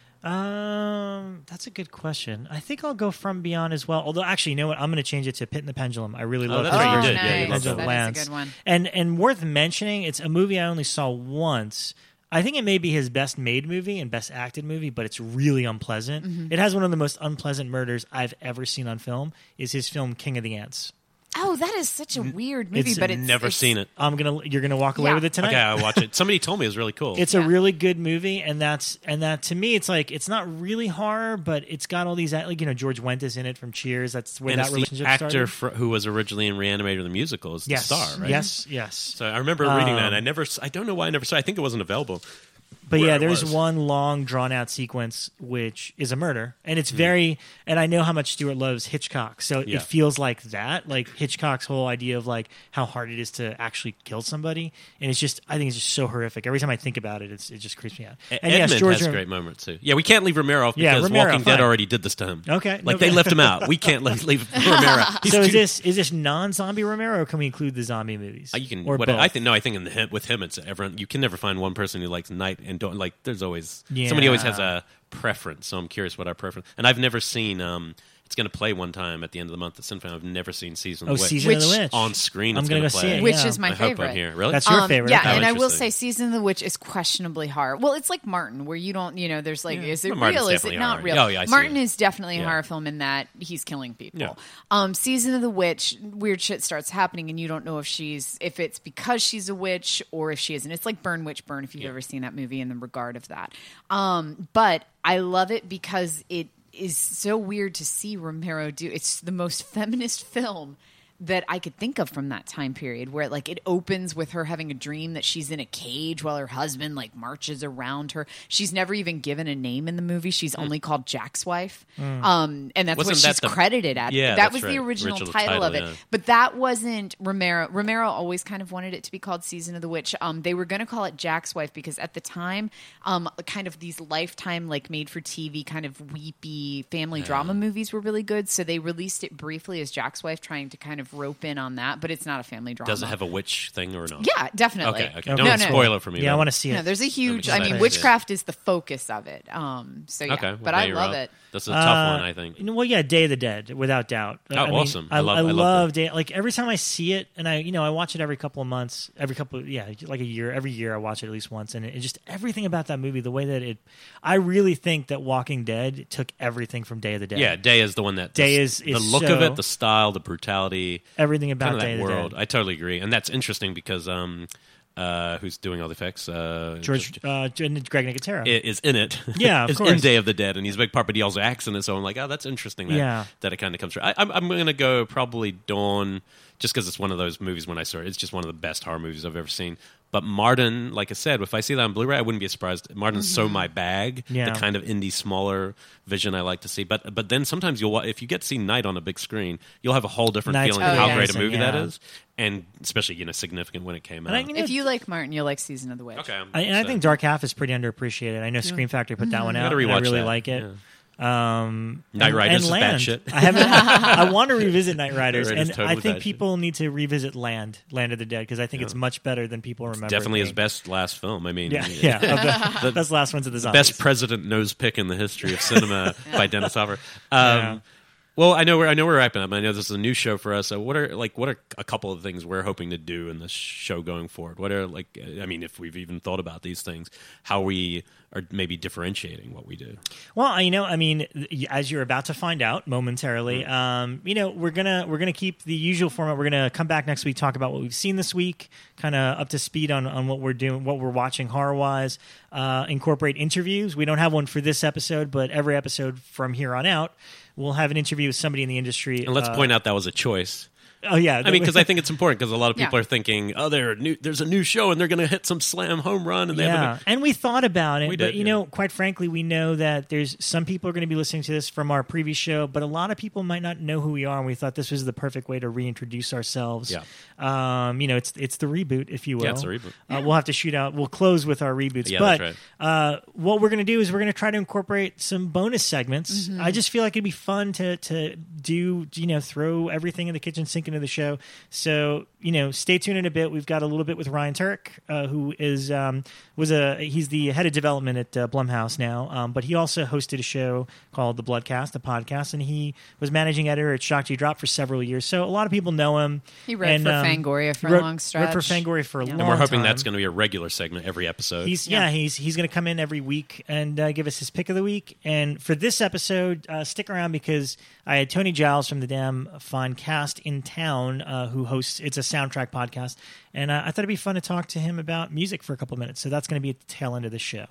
Um, that's a good question. I think I'll go From Beyond as well. Although, actually, you know what? I'm going to change it to Pit and the Pendulum. I really Oh, love that's Pit right, and you the did. Yeah, you nice. loved Pendulum that. That Lands. is a good one. And and worth mentioning, it's a movie I only saw once. I think it may be his best made movie and best acted movie, but it's really unpleasant. Mm-hmm. It has one of the most unpleasant murders I've ever seen on film. Is his film King of the Ants? Oh, that is such a weird movie, It's but it's Never it's, seen it. I'm gonna you're gonna walk away Yeah. with it tonight. Okay, I'll watch it. Somebody told me it was really cool. It's Yeah. a really good movie, and that's and that to me, it's like it's not really horror, but it's got all these like you know George Wendt is in it from Cheers. That's where and that it's the relationship actor started. fr- who was originally in Reanimator the musical is the Yes, star, right? yes, yes. So I remember reading that. Um, And I never. I don't know why I never saw. I think it wasn't available. But where yeah, it there's was. one long, drawn out sequence which is a murder, and Hmm. it's very. And I know how much Stewart loves Hitchcock, so Yeah. it feels like that, like Hitchcock's whole idea of like how hard it is to actually kill somebody, and it's just. I think it's just so horrific. Every time I think about it, it's, it just creeps me out. E- And Edmund yes, George has Rom- great moments too. Yeah, we can't leave Romero off Yeah, because Romero, Walking Dead fine. already did this to him. Okay, like okay. they left him out. We can't leave, leave Romero. He's So is too- this is this non-zombie Romero, or can we include the zombie movies? Uh, You can. or What, both? I think no. I think in the him, with him, it's everyone. You can never find one person who likes night and don't like. There's always somebody always has Yeah. a preference. So I'm curious what our preference. And I've never seen. Um, it's going to play one time at the end of the month at Cinefan. I've never seen Season Oh, of the Witch. Season of Which- the Witch on screen. I'm it's gonna gonna go play. see it. which yeah. is my I hope favorite. I'm here. Really? That's your Um, favorite. Yeah, okay. and I will interesting. say Season of the Witch is questionably horror. Well, it's like Martin, where you don't, you know, there's like, Yeah. is it But Martin's real? Is it definitely not horror. real? Oh, yeah, I see Martin it. is definitely a Yeah. horror film in that he's killing people. Yeah. Um, Season of the Witch, weird shit starts happening, and you don't know if she's, if it's because she's a witch or if she isn't. It's like Burn Witch Burn, if you've Yeah. ever seen that movie in the regard of that. Um, but I love it because it is so weird to see Romero do. It's the most feminist film that I could think of from that time period, where like it opens with her having a dream that she's in a cage while her husband like marches around her. She's never even given a name in the movie. She's only called Jack's wife, um, and that's Wasn't what that she's the- credited at. Yeah, that that's was right. the original, Original title, title, of it. yeah. But that wasn't Romero. Romero always kind of wanted it to be called Season of the Witch. Um, they were going to call it Jack's Wife because at the time, um, kind of these Lifetime like made for T V kind of weepy family drama movies were really good. So they released it briefly as Jack's Wife, trying to kind of rope in on that. But it's not a family drama. Does it have a witch thing or not? Yeah, definitely. Okay. Okay. Okay. Don't No, no. spoil it for me. Yeah, I though. want to see it. No, there's a huge. I'm I mean, excited. witchcraft is the focus of it. Um, so yeah, Okay. well, but now I you're love up. it. That's a tough Uh, one, I think. you know, well, yeah, Day of the Dead, without doubt. Oh, I mean, awesome. I I, love- I I love love Day. Like every time I see it, and I, you know, I watch it every couple of months, every couple, yeah, like a year. Every year, I watch it at least once, and it, it just everything about that movie, the way that it, I really think that Walking Dead took everything from Day of the Dead. Yeah, Day is the one that Day the, is- the is look of so- it, the style, the brutality, everything about kind of Day that of the world. Dead. I totally agree, and that's interesting because um, uh, who's doing all the effects? Uh, George, uh, Greg Nicotero. i- is in it. Yeah, of is in course. Day of the Dead, and he's a big part, but he also acts in it. So I'm like, oh, that's interesting. That, Yeah. that it kind of comes through. I, I'm, I'm going to go probably Dawn, just because it's one of those movies. When I saw it, it's just one of the best horror movies I've ever seen. But Martin, like I said, if I see that on Blu-ray, I wouldn't be surprised. Martin's so my bag. Yeah. The kind of indie, smaller vision I like to see. But but then sometimes you'll, if you get to see Night on a big screen, you'll have a whole different Night's feeling of how great a amazing, movie that yeah. is, and especially you know significant when it came And out. I, you know, If you like Martin, you'll like Season of the Witch. okay, I'm I, and I upset. think Dark Half is pretty underappreciated. I know Scream Factory put that one out. Gotta and I rewatch really that. like it. Yeah. Um, Knight and- Riders and is bad Land. shit. I haven't. I want to revisit Knight Riders, Knight Riders and totally I think bad people need to revisit Land, Land of the Dead, because I think it's much better than people remember. it Definitely his being. best last film. I mean, Yeah, yeah. Of the, that's the last ones of the zombies. best president nose pick in the history of cinema by Dennis Hopper. Um, Yeah. Well, I know we're I know we're wrapping up. I know this is a new show for us. So what are like what are a couple of things we're hoping to do in this show going forward? What are like I mean, if we've even thought about these things, how we are maybe differentiating what we do. Well, you know, I mean, as you're about to find out momentarily, Mm. um, you know, we're gonna we're gonna keep the usual format. We're gonna come back next week, talk about what we've seen this week, kind of up to speed on, on what we're doing, what we're watching horror wise. Uh, incorporate interviews. We don't have one for this episode, but every episode from here on out, we'll have an interview with somebody in the industry. And let's uh, point out that was a choice. Oh yeah, I mean, because I think it's important because a lot of people Yeah. are thinking, oh, there new, there's a new show and they're going to hit some slam home run. And they yeah, have a, and we thought about it, We but did, you yeah. know, quite frankly, we know that there's some people are going to be listening to this from our previous show, but a lot of people might not know who we are, and we thought this was the perfect way to reintroduce ourselves. Yeah. Um, you know, it's it's the reboot, if you will. Yeah, it's a reboot. Uh, we'll have to shoot out. We'll close with our reboots, Yeah, but that's uh, what we're going to do is we're going to try to incorporate some bonus segments. Mm-hmm. I just feel like it'd be fun to to do, you know, throw everything in the kitchen sink into the show. So, you know, stay tuned in a bit. We've got a little bit with Ryan Turk, uh, who is um, was a he's the head of development at uh, Blumhouse now, um, but he also hosted a show called The Bloodcast, the podcast, and he was managing editor at Shock G Drop for several years. So a lot of people know him. He wrote and, for um, Fangoria for wrote, a long stretch. Wrote for Fangoria for a Yeah. long and we're hoping time. that's going to be a regular segment every episode. He's yeah, Yeah. he's he's going to come in every week and uh, give us his pick of the week. And for this episode, uh, stick around because I had Tony Giles from the Damn Fine Cast in town, uh, who hosts. It's a soundtrack podcast, and uh, I thought it'd be fun to talk to him about music for a couple of minutes. So that's going to be at the tail end of the show.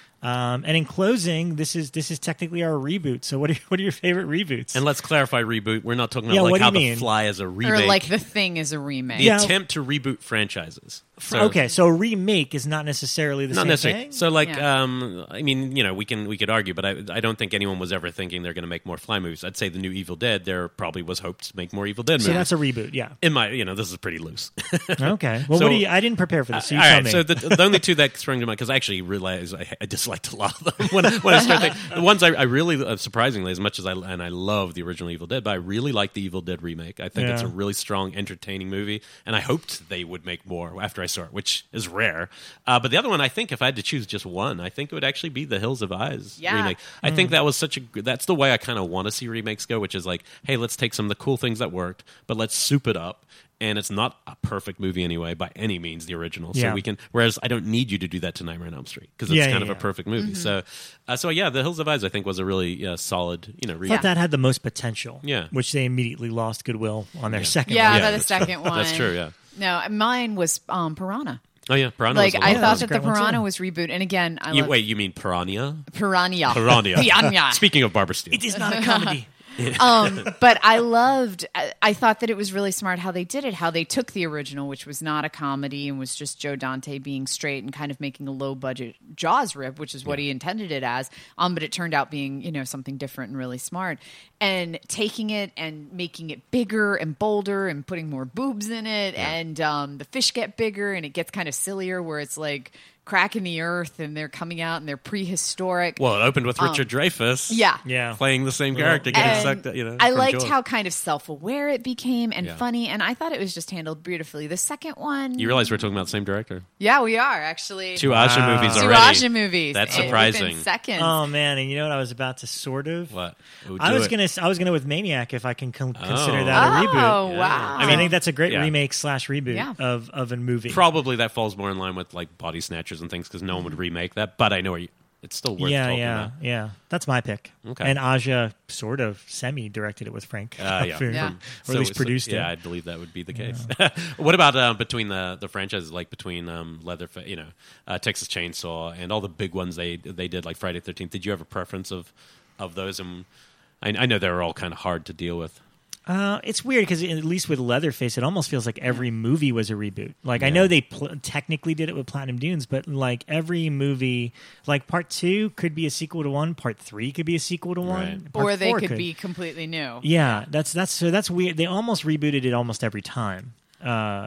Um, and in closing, this is this is technically our reboot. So what are what are your favorite reboots? and let's clarify reboot. We're not talking about Yeah, like what do how you The mean? Fly is a remake. Or like The Thing is a remake. the Yeah. attempt to reboot franchises. So, okay, so a remake is not necessarily the Not same necessarily. thing. So, like, Yeah. um, I mean, you know, we can we could argue, but I, I don't think anyone was ever thinking they're going to make more Fly movies. I'd say the new Evil Dead, there probably was hopes to make more Evil Dead So movies. that's a reboot. Yeah. In my, you know, this is pretty loose. Okay. Well, So- what do you? I didn't prepare for this. So you All tell right, me. so the, the only two that sprung to mind because I actually realized I, I disliked a lot of them when, when I started. Thinking, the ones I, I really, uh, surprisingly, as much as I and I love the original Evil Dead, but I really like the Evil Dead remake. I think it's Yeah. a really strong, entertaining movie, and I hoped they would make more after I saw it, which is rare. Uh, but the other one, I think, if I had to choose just one, I think it would actually be the Hills of Eyes Yeah. remake. I think that was such a. That's the way I kind of want to see remakes go, which is like, hey, let's take some of the cool things that worked, but let's soup it up. And it's not a perfect movie anyway, by any means, the original. So Yeah. we can. Whereas I don't need you to do that to Nightmare on Elm Street because it's Yeah, kind yeah, of yeah. a perfect movie. So, uh, so yeah, The Hills of Eyes I think was a really uh, solid, you know, I remake. thought that had the most potential. Yeah. Which they immediately lost goodwill on their second Yeah, one. by the that's second true. one. That's true. Yeah. No, mine was um, Piranha. Oh yeah, Piranha. Like was a I lot that thought was a that the great one, Piranha too. was reboot, and again, I You, love wait, you mean Piranha? Piranha. Piranha. Piranha. Speaking of Barbara Steele, It is not a comedy. um, but I loved. I, I thought that it was really smart how they did it. How they took the original, which was not a comedy and was just Joe Dante being straight and kind of making a low budget Jaws rip, which is what he intended it as. Um, but it turned out being you know something different and really smart. And taking it and making it bigger and bolder and putting more boobs in it, and um, the fish get bigger and it gets kind of sillier, where it's like cracking the earth and they're coming out and they're prehistoric. well, it opened with Richard Dreyfuss. yeah, Yeah. playing the same character, getting And sucked. You know, I from liked Jaws. how kind of self-aware it became and Yeah. funny, and I thought it was just handled beautifully. The second one, You realize we're talking about the same director. yeah, we are actually Two Aja Wow. movies Two already. Aja movies. That's and surprising. within seconds. Oh man, and you know what I was about to sort of. What? Oh, I do was it. gonna. I was gonna with Maniac if I can con- consider Oh. that a oh reboot. wow! I mean, I think that's a great Yeah. remake slash reboot Yeah. of of a movie. Probably that falls more in line with like Body Snatchers and things because no one would remake that. But I know where you, it's still worth yeah, talking yeah, about. yeah. That's my pick. Okay. And Aja sort of semi directed it with Frank, Uh, yeah. Capra, Yeah. or So- at least so- produced yeah, it. I believe that would be the case. What about uh, between the the franchises, like between um, Leatherface, you know, uh, Texas Chainsaw, and all the big ones they they did, like Friday the thirteenth? Did you have a preference of of those? And I, I know they were all kind of hard to deal with. Uh, it's weird because at least with Leatherface, it almost feels like every movie was a reboot. Like I know they pl- technically did it with Platinum Dunes, but like every movie, like part two could be a sequel to one, part three could be a sequel to one, Right. part or they four could, be completely new. Yeah, that's that's so that's weird. They almost rebooted it almost every time. Uh,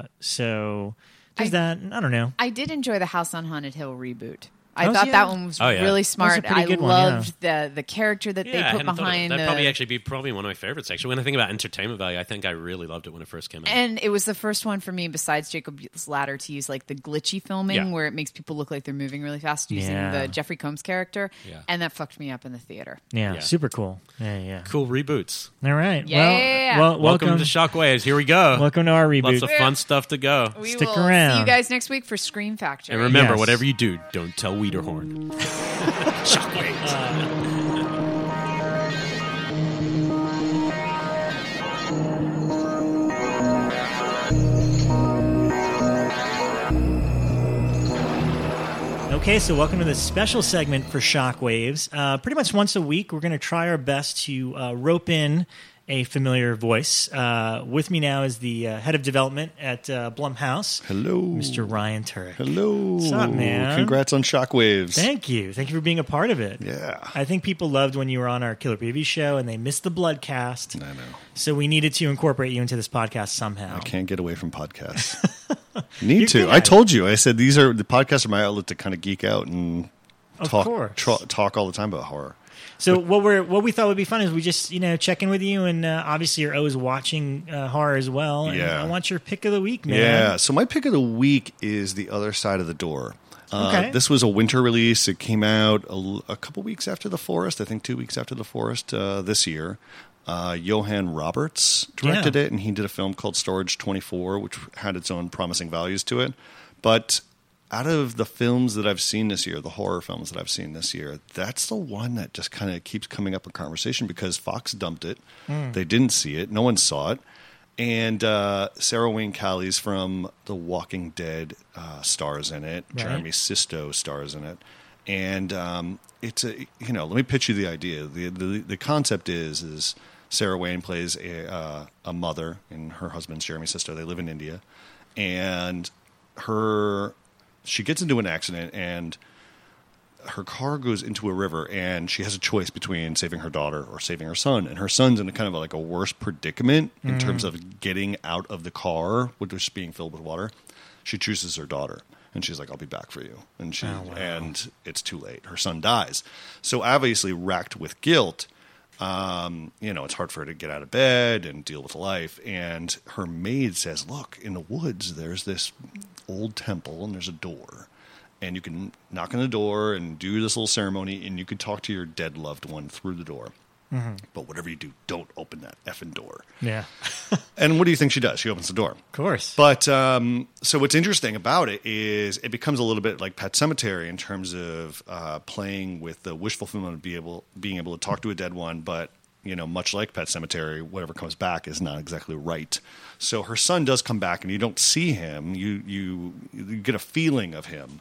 so there's I- that. I don't know. I did enjoy the House on Haunted Hill reboot. I Oh, thought yeah. that one was Oh, yeah. really That smart. was a pretty I good one, yeah. loved the the character that Yeah, they I put hadn't thought of it. behind. That'd the, probably actually be probably one of my favorites. Actually, when I think about entertainment value, I think I really loved it when it first came out. And it was the first one for me, besides Jacob's Ladder, to use like the glitchy filming Yeah. where it makes people look like they're moving really fast using Yeah. the Jeffrey Combs character. Yeah. And that fucked me up in the theater. Yeah, Yeah. super cool. Yeah, yeah. Cool reboots. All right. Yeah, well, yeah, yeah. well, Welcome, welcome, to Shockwaves. Here we go. welcome to our reboot. Lots of fun stuff to go. We Stick will around. see you guys next week for Scream Factory. And remember, Yes. whatever you do, don't tell Wiederhorn. Okay, so welcome to this special segment for Shockwaves. Uh, pretty much once a week, we're going to try our best to uh, rope in a familiar voice. Uh, with me now is the uh, head of development at uh, Blumhouse. Hello. Mister Ryan Turek. Hello. What's up, man? Congrats on Shockwaves. Thank you. Thank you for being a part of it. Yeah. I think people loved when you were on our Killer Preview show and they missed the Bloodcast. I know. So we needed to incorporate you into this podcast somehow. I can't get away from podcasts. Need You're to. good I at told you. I said these are the podcasts are my outlet to kind of geek out and Of talk course. tra- talk all the time about horror. So what we're what we thought would be fun is we just you know check in with you, and uh, obviously you're always watching uh, horror as well. And Yeah. I want your pick of the week, man. Yeah. So my pick of the week is The Other Side of the Door. Uh, Okay. This was a winter release. It came out a, a couple weeks after The Forest. I think two weeks after The Forest uh, this year. Uh, Johan Roberts directed Yeah. it, and he did a film called Storage twenty-four, which had its own promising values to it. But out of the films that I've seen this year, the horror films that I've seen this year, that's the one that just kind of keeps coming up in conversation because Fox dumped it. Mm. They didn't see it. No one saw it. And uh, Sarah Wayne Callies from The Walking Dead uh, stars in it. Right. Jeremy Sisto stars in it. And um, it's a, you know, let me pitch you the idea. The, the, the concept is, is Sarah Wayne plays a, uh, a mother, and her husband's Jeremy Sisto. They live in India. And her... she gets into an accident and her car goes into a river, and she has a choice between saving her daughter or saving her son. And her son's in a kind of like a worse predicament in terms of getting out of the car, which is being filled with water. She chooses her daughter, and she's like, "I'll be back for you." And she Oh, wow. and it's too late. Her son dies. So obviously racked with guilt, um, you know, it's hard for her to get out of bed and deal with life. And her maid says, "Look, in the woods, there's this old temple, and there's a door. And you can knock on the door and do this little ceremony, and you can talk to your dead loved one through the door. Mm-hmm. But whatever you do, don't open that effing door." Yeah, And what do you think she does? She opens the door. of course. But um, so what's interesting about it is it becomes a little bit like Pet Sematary in terms of uh, playing with the wish fulfillment of be able, being able to talk to a dead one, but you know, much like Pet Sematary, whatever comes back is not exactly right. So her son does come back, and you don't see him. You you, you get a feeling of him,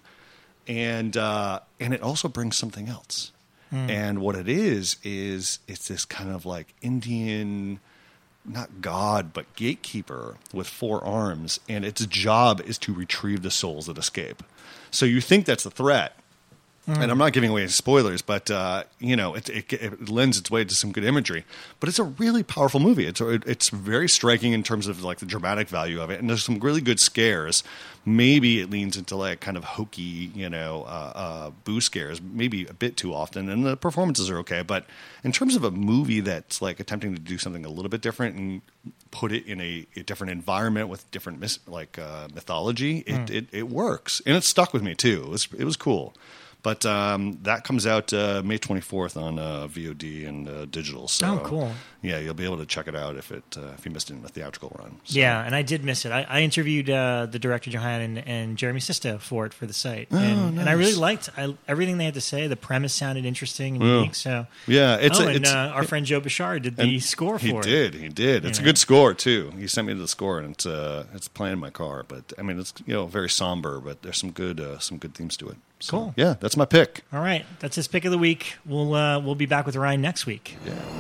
and uh, and it also brings something else. Hmm. And what it is is it's this kind of like Indian, not god, but gatekeeper with four arms, and its job is to retrieve the souls that escape. So you think that's the threat. And I'm not giving away spoilers, but uh, you know, it, it, it lends its way to some good imagery. But it's a really powerful movie. It's it's very striking in terms of like the dramatic value of it, and there's some really good scares. Maybe it leans into like kind of hokey, you know, uh, uh, boo scares, maybe a bit too often, and the performances are okay. But in terms of a movie that's like attempting to do something a little bit different and put it in a, a different environment with different mis- like uh, mythology, it, Mm. it it works, and it stuck with me too. It was it was cool. But um, that comes out uh, May twenty-fourth on uh, V O D and uh, digital. So, Oh, cool. Yeah, you'll be able to check it out if it uh, if you missed it in the theatrical run. So. Yeah, and I did miss it. I, I interviewed uh, the director Johan and, and Jeremy Sisto for it for the site, and, and I really nice. liked I, everything they had to say. The premise sounded interesting and Yeah. unique. So Yeah, it's oh, a, and it's, uh, our friend Joe Bashar did the and score for he it. did, he did. It's You a know? good score too. He sent me the score, and it's uh, it's playing in my car. But I mean, it's you know very somber, but there's some good uh, some good themes to it. So, Cool. Yeah, that's my pick. All right, that's his pick of the week. We'll uh, we'll be back with Ryan next week.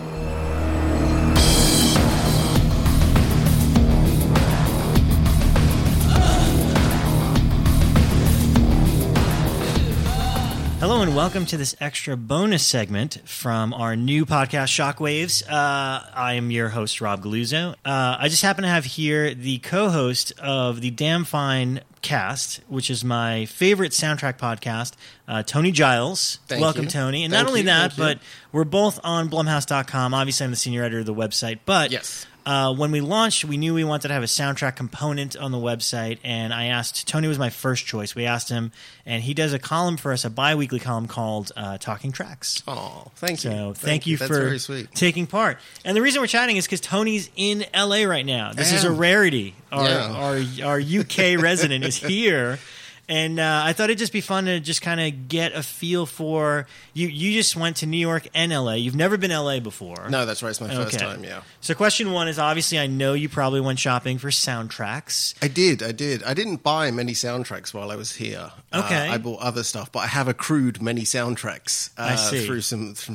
Hello and welcome to this extra bonus segment from our new podcast, Shockwaves. Uh, I am your host, Rob Galuzzo. Uh, I just happen to have here the co-host of the Damn Fine Cast, which is my favorite soundtrack podcast, uh, Tony Giles. Thank welcome, you. Tony. And Thank not only you, that, thank you. but we're both on Blumhouse dot com. Obviously, I'm the senior editor of the website. But Yes. uh, when we launched, we knew we wanted to have a soundtrack component on the website, and I asked Tony was my first choice. We asked him, and he does a column for us, a bi-weekly column called uh, Talking Tracks. Oh, thank you. So thank, you That's for very sweet. taking part. And the reason we're chatting is because Tony's in L A right now. This I is a am. rarity. Our, Yeah. our our U K resident is here. And uh, I thought it'd just be fun to just kind of get a feel for you. You just went to New York and L A. You've never been L A before. No, that's right. It's my first Okay. time, yeah. So question one is obviously I know you probably went shopping for soundtracks. I did, I did. I didn't buy many soundtracks while I was here. Okay. Uh, I bought other stuff, but I have accrued many soundtracks uh, I see. through some, some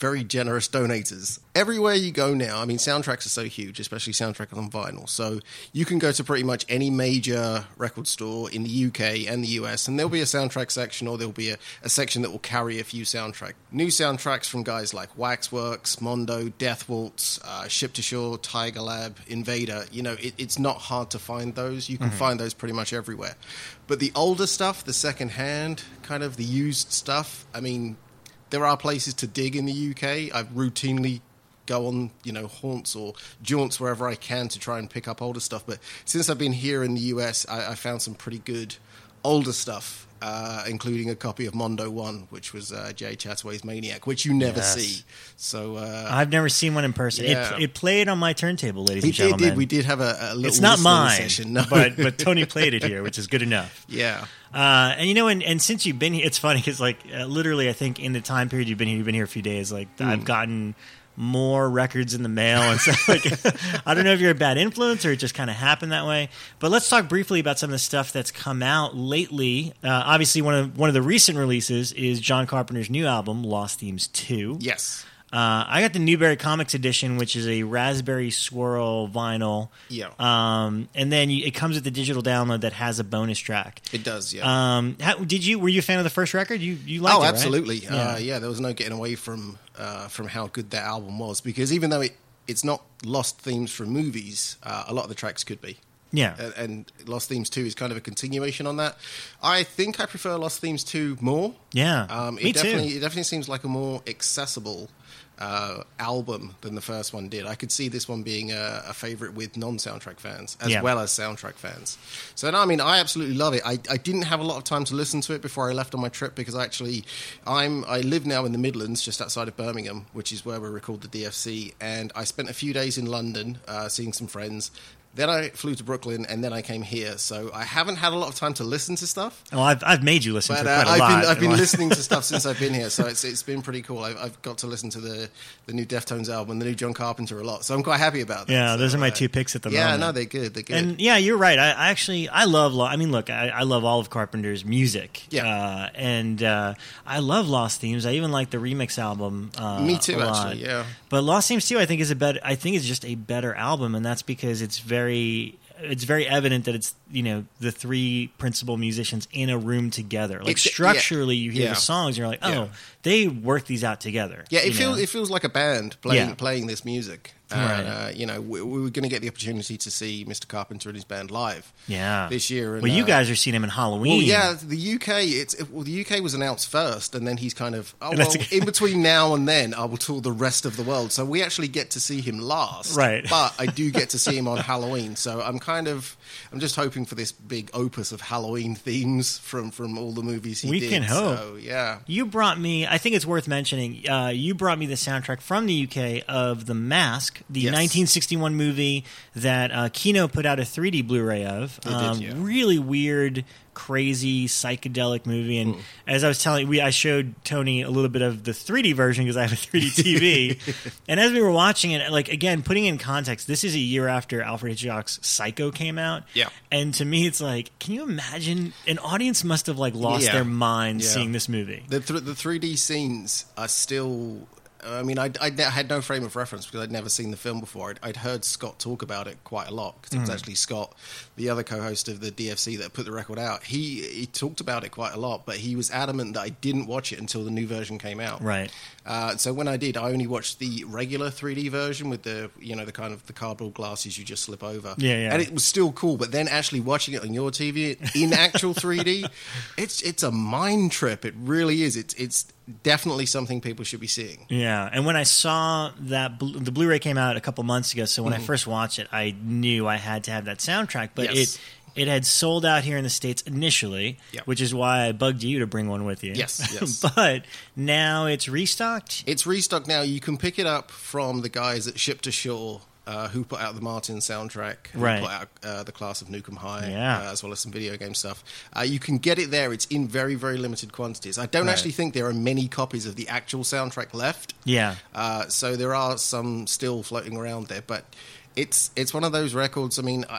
very generous donators. Everywhere you go now, I mean, soundtracks are so huge, especially soundtracks on vinyl. So you can go to pretty much any major record store in the U K and the U S, and there'll be a soundtrack section, or there'll be a, a section that will carry a few soundtracks. New soundtracks from guys like Waxworks, Mondo, Death Waltz, uh, Ship to Shore, Tiger Lab, Invader. You know, it, it's not hard to find those. You can mm-hmm. find those pretty much everywhere. But the older stuff, the second-hand, kind of the used stuff, I mean, there are places to dig in the U K. I routinely go on, you know, haunts or jaunts wherever I can to try and pick up older stuff. But since I've been here in the U S, I, I found some pretty good older stuff, uh, including a copy of Mondo one, which was uh, Jay Chataway's Maniac, which you never yes. see. So uh, I've never seen one in person. Yeah. It, it played on my turntable, ladies it and gentlemen. Did, did. We did have a, a little It's not mine, session. No. but but Tony played it here, which is good enough. Yeah. Uh, and you know, and, and since you've been here, it's funny because, like, uh, literally, I think in the time period you've been here, you've been here a few days. Like, mm. I've gotten more records in the mail, and stuff. Like, I don't know if you're a bad influence or it just kind of happened that way. But let's talk briefly about some of the stuff that's come out lately. Uh, obviously, one of one of the recent releases is John Carpenter's new album, Lost Themes two. Yes. Uh, I got the Newberry Comics edition, which is a Raspberry Swirl vinyl. Yeah. Um, and then you, it comes with the digital download that has a bonus track. It does, yeah. Um, how, did you? Were you a fan of the first record? You you liked oh, it, absolutely. right? Yeah. Uh, yeah, there was no getting away from uh, from how good that album was, because even though it, it's not Lost Themes from movies, uh, a lot of the tracks could be. Yeah. And, and Lost Themes two is kind of a continuation on that. I think I prefer Lost Themes two more. Yeah. Um, it me definitely, too. It definitely seems like a more accessible Uh, album than the first one did. I could see this one being a, a favorite with non-soundtrack fans as yeah. well as soundtrack fans. So, no, I mean, I absolutely love it. I, I didn't have a lot of time to listen to it before I left on my trip, because actually I'm I live now in the Midlands, just outside of Birmingham, which is where we record the D F C, and I spent a few days in London uh, seeing some friends. Then I flew to Brooklyn, and then I came here. So I haven't had a lot of time to listen to stuff. Oh, I've I've made you listen but, to uh, quite a I've lot. Been, I've been listening to stuff since I've been here, so it's it's been pretty cool. I've, I've got to listen to the, the new Deftones album, the new John Carpenter a lot, so I'm quite happy about that. Yeah, so, those are my uh, two picks at the yeah, moment. Yeah, no, they're good. They're good. And yeah, you're right. I, I actually I love. I mean, look, I, I love all of Carpenter's music. Yeah, uh, and uh, I love Lost Themes. I even like the remix album. Uh, Me too, a lot. actually. Yeah, but Lost Themes two, I think is a better. I think is just a better album, and that's because it's very. It's very evident that it's, you know, the three principal musicians in a room together. Like, it's, structurally, yeah. you hear yeah. the songs, and you're like, oh, yeah. they work these out together. Yeah, it feels know? it feels like a band playing yeah. playing this music. Uh, right. uh, you know, we, we were going to get the opportunity to see Mister Carpenter and his band live. Yeah. This year. And, well, you uh, guys are seeing him in Halloween. Well, yeah, the U K. It's it, well, the U K was announced first, and then he's kind of oh That's well. a- in between now and then, I will tour the rest of the world. So we actually get to see him last, Right. But I do get to see him on Halloween. So I'm kind of I'm just hoping for this big opus of Halloween themes from from all the movies he We did. can hope. So, yeah. You brought me, I think it's worth mentioning, uh, you brought me the soundtrack from the U K of The Mask, the Yes. nineteen sixty-one movie that uh, Kino put out a three D Blu-ray of. They did, um, yeah. Really weird, crazy, psychedelic movie. And as I was telling we, I showed Tony a little bit of the three D version because I have a three D T V. And as we were watching it, like, again, putting in context, this is a year after Alfred Hitchcock's Psycho came out. Yeah. And to me, it's like, can you imagine? An audience must have, like, lost Yeah. their mind Yeah. seeing this movie. The th- the three D scenes are still. I mean, I, I had no frame of reference because I'd never seen the film before. I'd, I'd heard Scott talk about it quite a lot because it was actually Scott, the other co-host of the D F C that put the record out. He he talked about it quite a lot, but he was adamant that I didn't watch it until the new version came out. Right. Uh, so when I did, I only watched the regular three D version with the you know the kind of the cardboard glasses you just slip over. Yeah, yeah. And it was still cool, but then actually watching it on your T V in actual three D, it's it's a mind trip. It really is. It's it's definitely something people should be seeing. Yeah, and when I saw that bl- the Blu-ray came out a couple months ago, so when I first watched it, I knew I had to have that soundtrack. But Yes. it it had sold out here in the States initially, Yep. which is why I bugged you to bring one with you. Yes, yes. But now it's restocked. It's restocked now. You can pick it up from the guys at Ship to Shore, uh, who put out the Martin soundtrack, who Right. put out uh, the Class of Nukem High, Yeah. uh, as well as some video game stuff. Uh, you can get it there. It's in very, very limited quantities. I don't Right. actually think there are many copies of the actual soundtrack left. Yeah. Uh, so there are some still floating around there, but it's it's one of those records. I mean, I,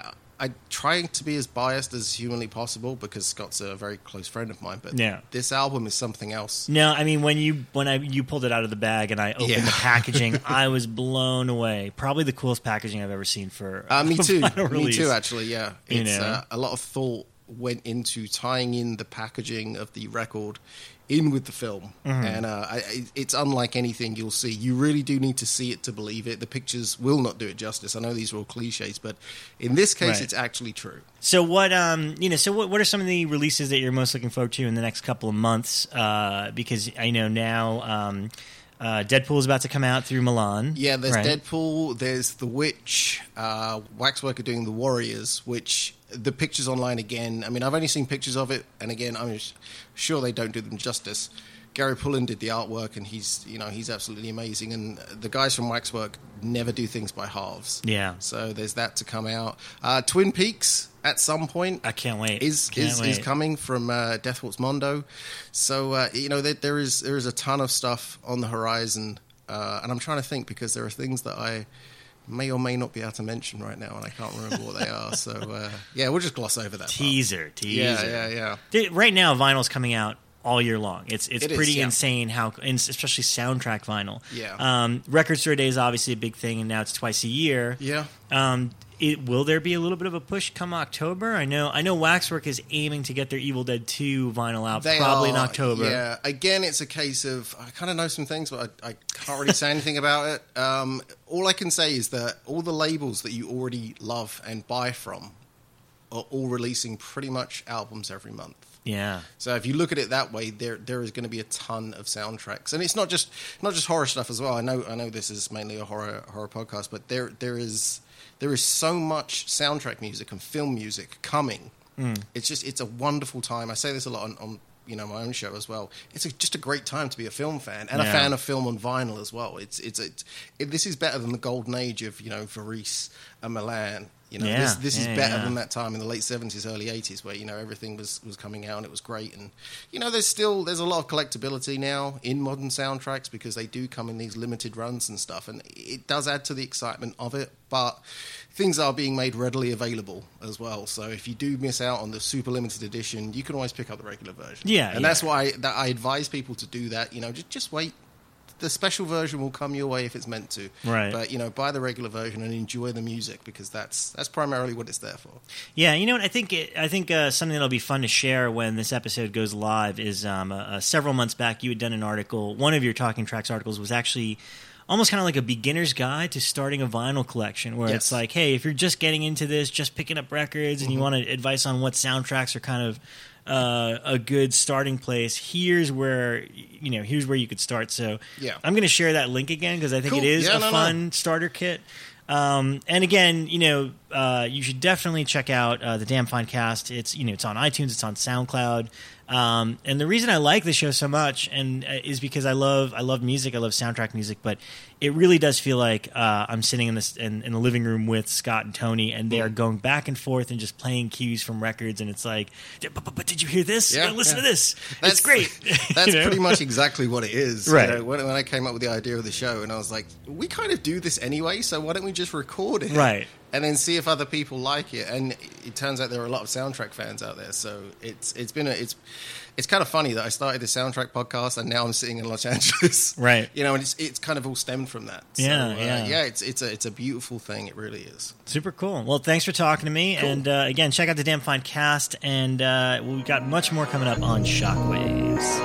I try to be as biased as humanly possible because Scott's a very close friend of mine. But Yeah. this album is something else. No, I mean when you when I you pulled it out of the bag and I opened Yeah. the packaging, I was blown away. Probably the coolest packaging I've ever seen for Uh, me a too. vinyl Me release. too. Actually, yeah. You It's know? uh, a lot of thought went into tying in the packaging of the record in with the film, Mm-hmm. and uh, I, I- it's unlike anything you'll see. You really do need to see it to believe it. The pictures will not do it justice. I know these are all cliches, but in this case, Right. it's actually true. So what um you know so what what are some of the releases that you're most looking forward to in the next couple of months? Uh, because I know now um, uh, Deadpool is about to come out through Milan. Yeah, there's right? Deadpool, there's The Witch, uh, Waxwork are doing The Warriors, which the pictures online again, I mean, I've only seen pictures of it, and again, I'm s- sure they don't do them justice. Gary Pullen did the artwork, and he's, you know, he's absolutely amazing, and the guys from Waxwork never do things by halves. Yeah. So there's that to come out. Uh, Twin Peaks, at some point, I can't wait. is Can't is, wait. is coming from uh, Death Waltz Mondo. So uh, you know there, there is there is a ton of stuff on the horizon, uh, and I'm trying to think because there are things that I may or may not be able to mention right now, and I can't remember what they are. So uh, yeah, we'll just gloss over that. part. Teaser, teaser. Yeah, yeah, yeah. Dude, right now, vinyl's coming out all year long. It's it's It is, pretty yeah. insane how, and especially soundtrack vinyl. Yeah. Um, Record Store Day is obviously a big thing, and now it's twice a year. Yeah. Um, it, will there be a little bit of a push come October? I know. I know. Waxwork is aiming to get their Evil Dead two vinyl out They probably in are, October. Yeah. Again, it's a case of I kind of know some things, but I, I can't really say anything about it. Um, all I can say is that all the labels that you already love and buy from are all releasing pretty much albums every month. Yeah. So if you look at it that way, there there is going to be a ton of soundtracks, and it's not just not just horror stuff as well. I know I know this is mainly a horror horror podcast, but there there is there is so much soundtrack music and film music coming. Mm. It's just it's a wonderful time. I say this a lot on, on you know my own show as well. It's a, just a great time to be a film fan and Yeah. a fan of film on vinyl as well. It's it's, it's it, this is better than the golden age of you know Varese and Milan. You know, Yeah, this, this is yeah, better yeah. than that time in the late seventies, early eighties, where you know everything was, was coming out and it was great. And you know, there's still there's a lot of collectability now in modern soundtracks because they do come in these limited runs and stuff, and it does add to the excitement of it. But things are being made readily available as well. So if you do miss out on the super limited edition, you can always pick up the regular version. Yeah, and yeah. that's why that I advise people to do that. You know, just just wait. The special version will come your way if it's meant to. Right. But, you know, buy the regular version and enjoy the music because that's that's primarily what it's there for. Yeah, you know what? I think it, I think uh, something that'll be fun to share when this episode goes live is um, uh, uh, several months back you had done an article. One of your Talking Tracks articles was actually almost kind of like a beginner's guide to starting a vinyl collection, where Yes. it's like, hey, if you're just getting into this, just picking up records, and you want advice on what soundtracks are kind of uh, a good starting place, here's where you know here's where you could start. So Yeah. I'm going to share that link again because I think Cool. it is Yeah, a no, no. fun starter kit. Um, and again, you know, uh, you should definitely check out uh, the Damn Fine Cast. It's you know, it's on iTunes, it's on SoundCloud. Um, and the reason I like the show so much and uh, is because I love I love music, I love soundtrack music, but it really does feel like uh, I'm sitting in this in, in the living room with Scott and Tony, and they are going back and forth and just playing cues from records, and it's like, but, but, but did you hear this? Yeah, Uh, listen yeah. to this. That's it's great. That's You know? pretty much exactly what it is. Right. You know, when, when I came up with the idea of the show, and I was like, we kind of do this anyway, so why don't we just record it? Right. And then see if other people like it. And it turns out there are a lot of soundtrack fans out there. So it's it's been a, it's it's kind of funny that I started this soundtrack podcast and now I'm sitting in Los Angeles. Right. You know, and it's it's kind of all stemmed from that. So, Yeah, uh, yeah. yeah. It's it's a it's a beautiful thing. It really is. Super cool. Well, thanks for talking to me. And uh, again, check out the Damn Fine Cast. And uh, we've got much more coming up on Shockwaves.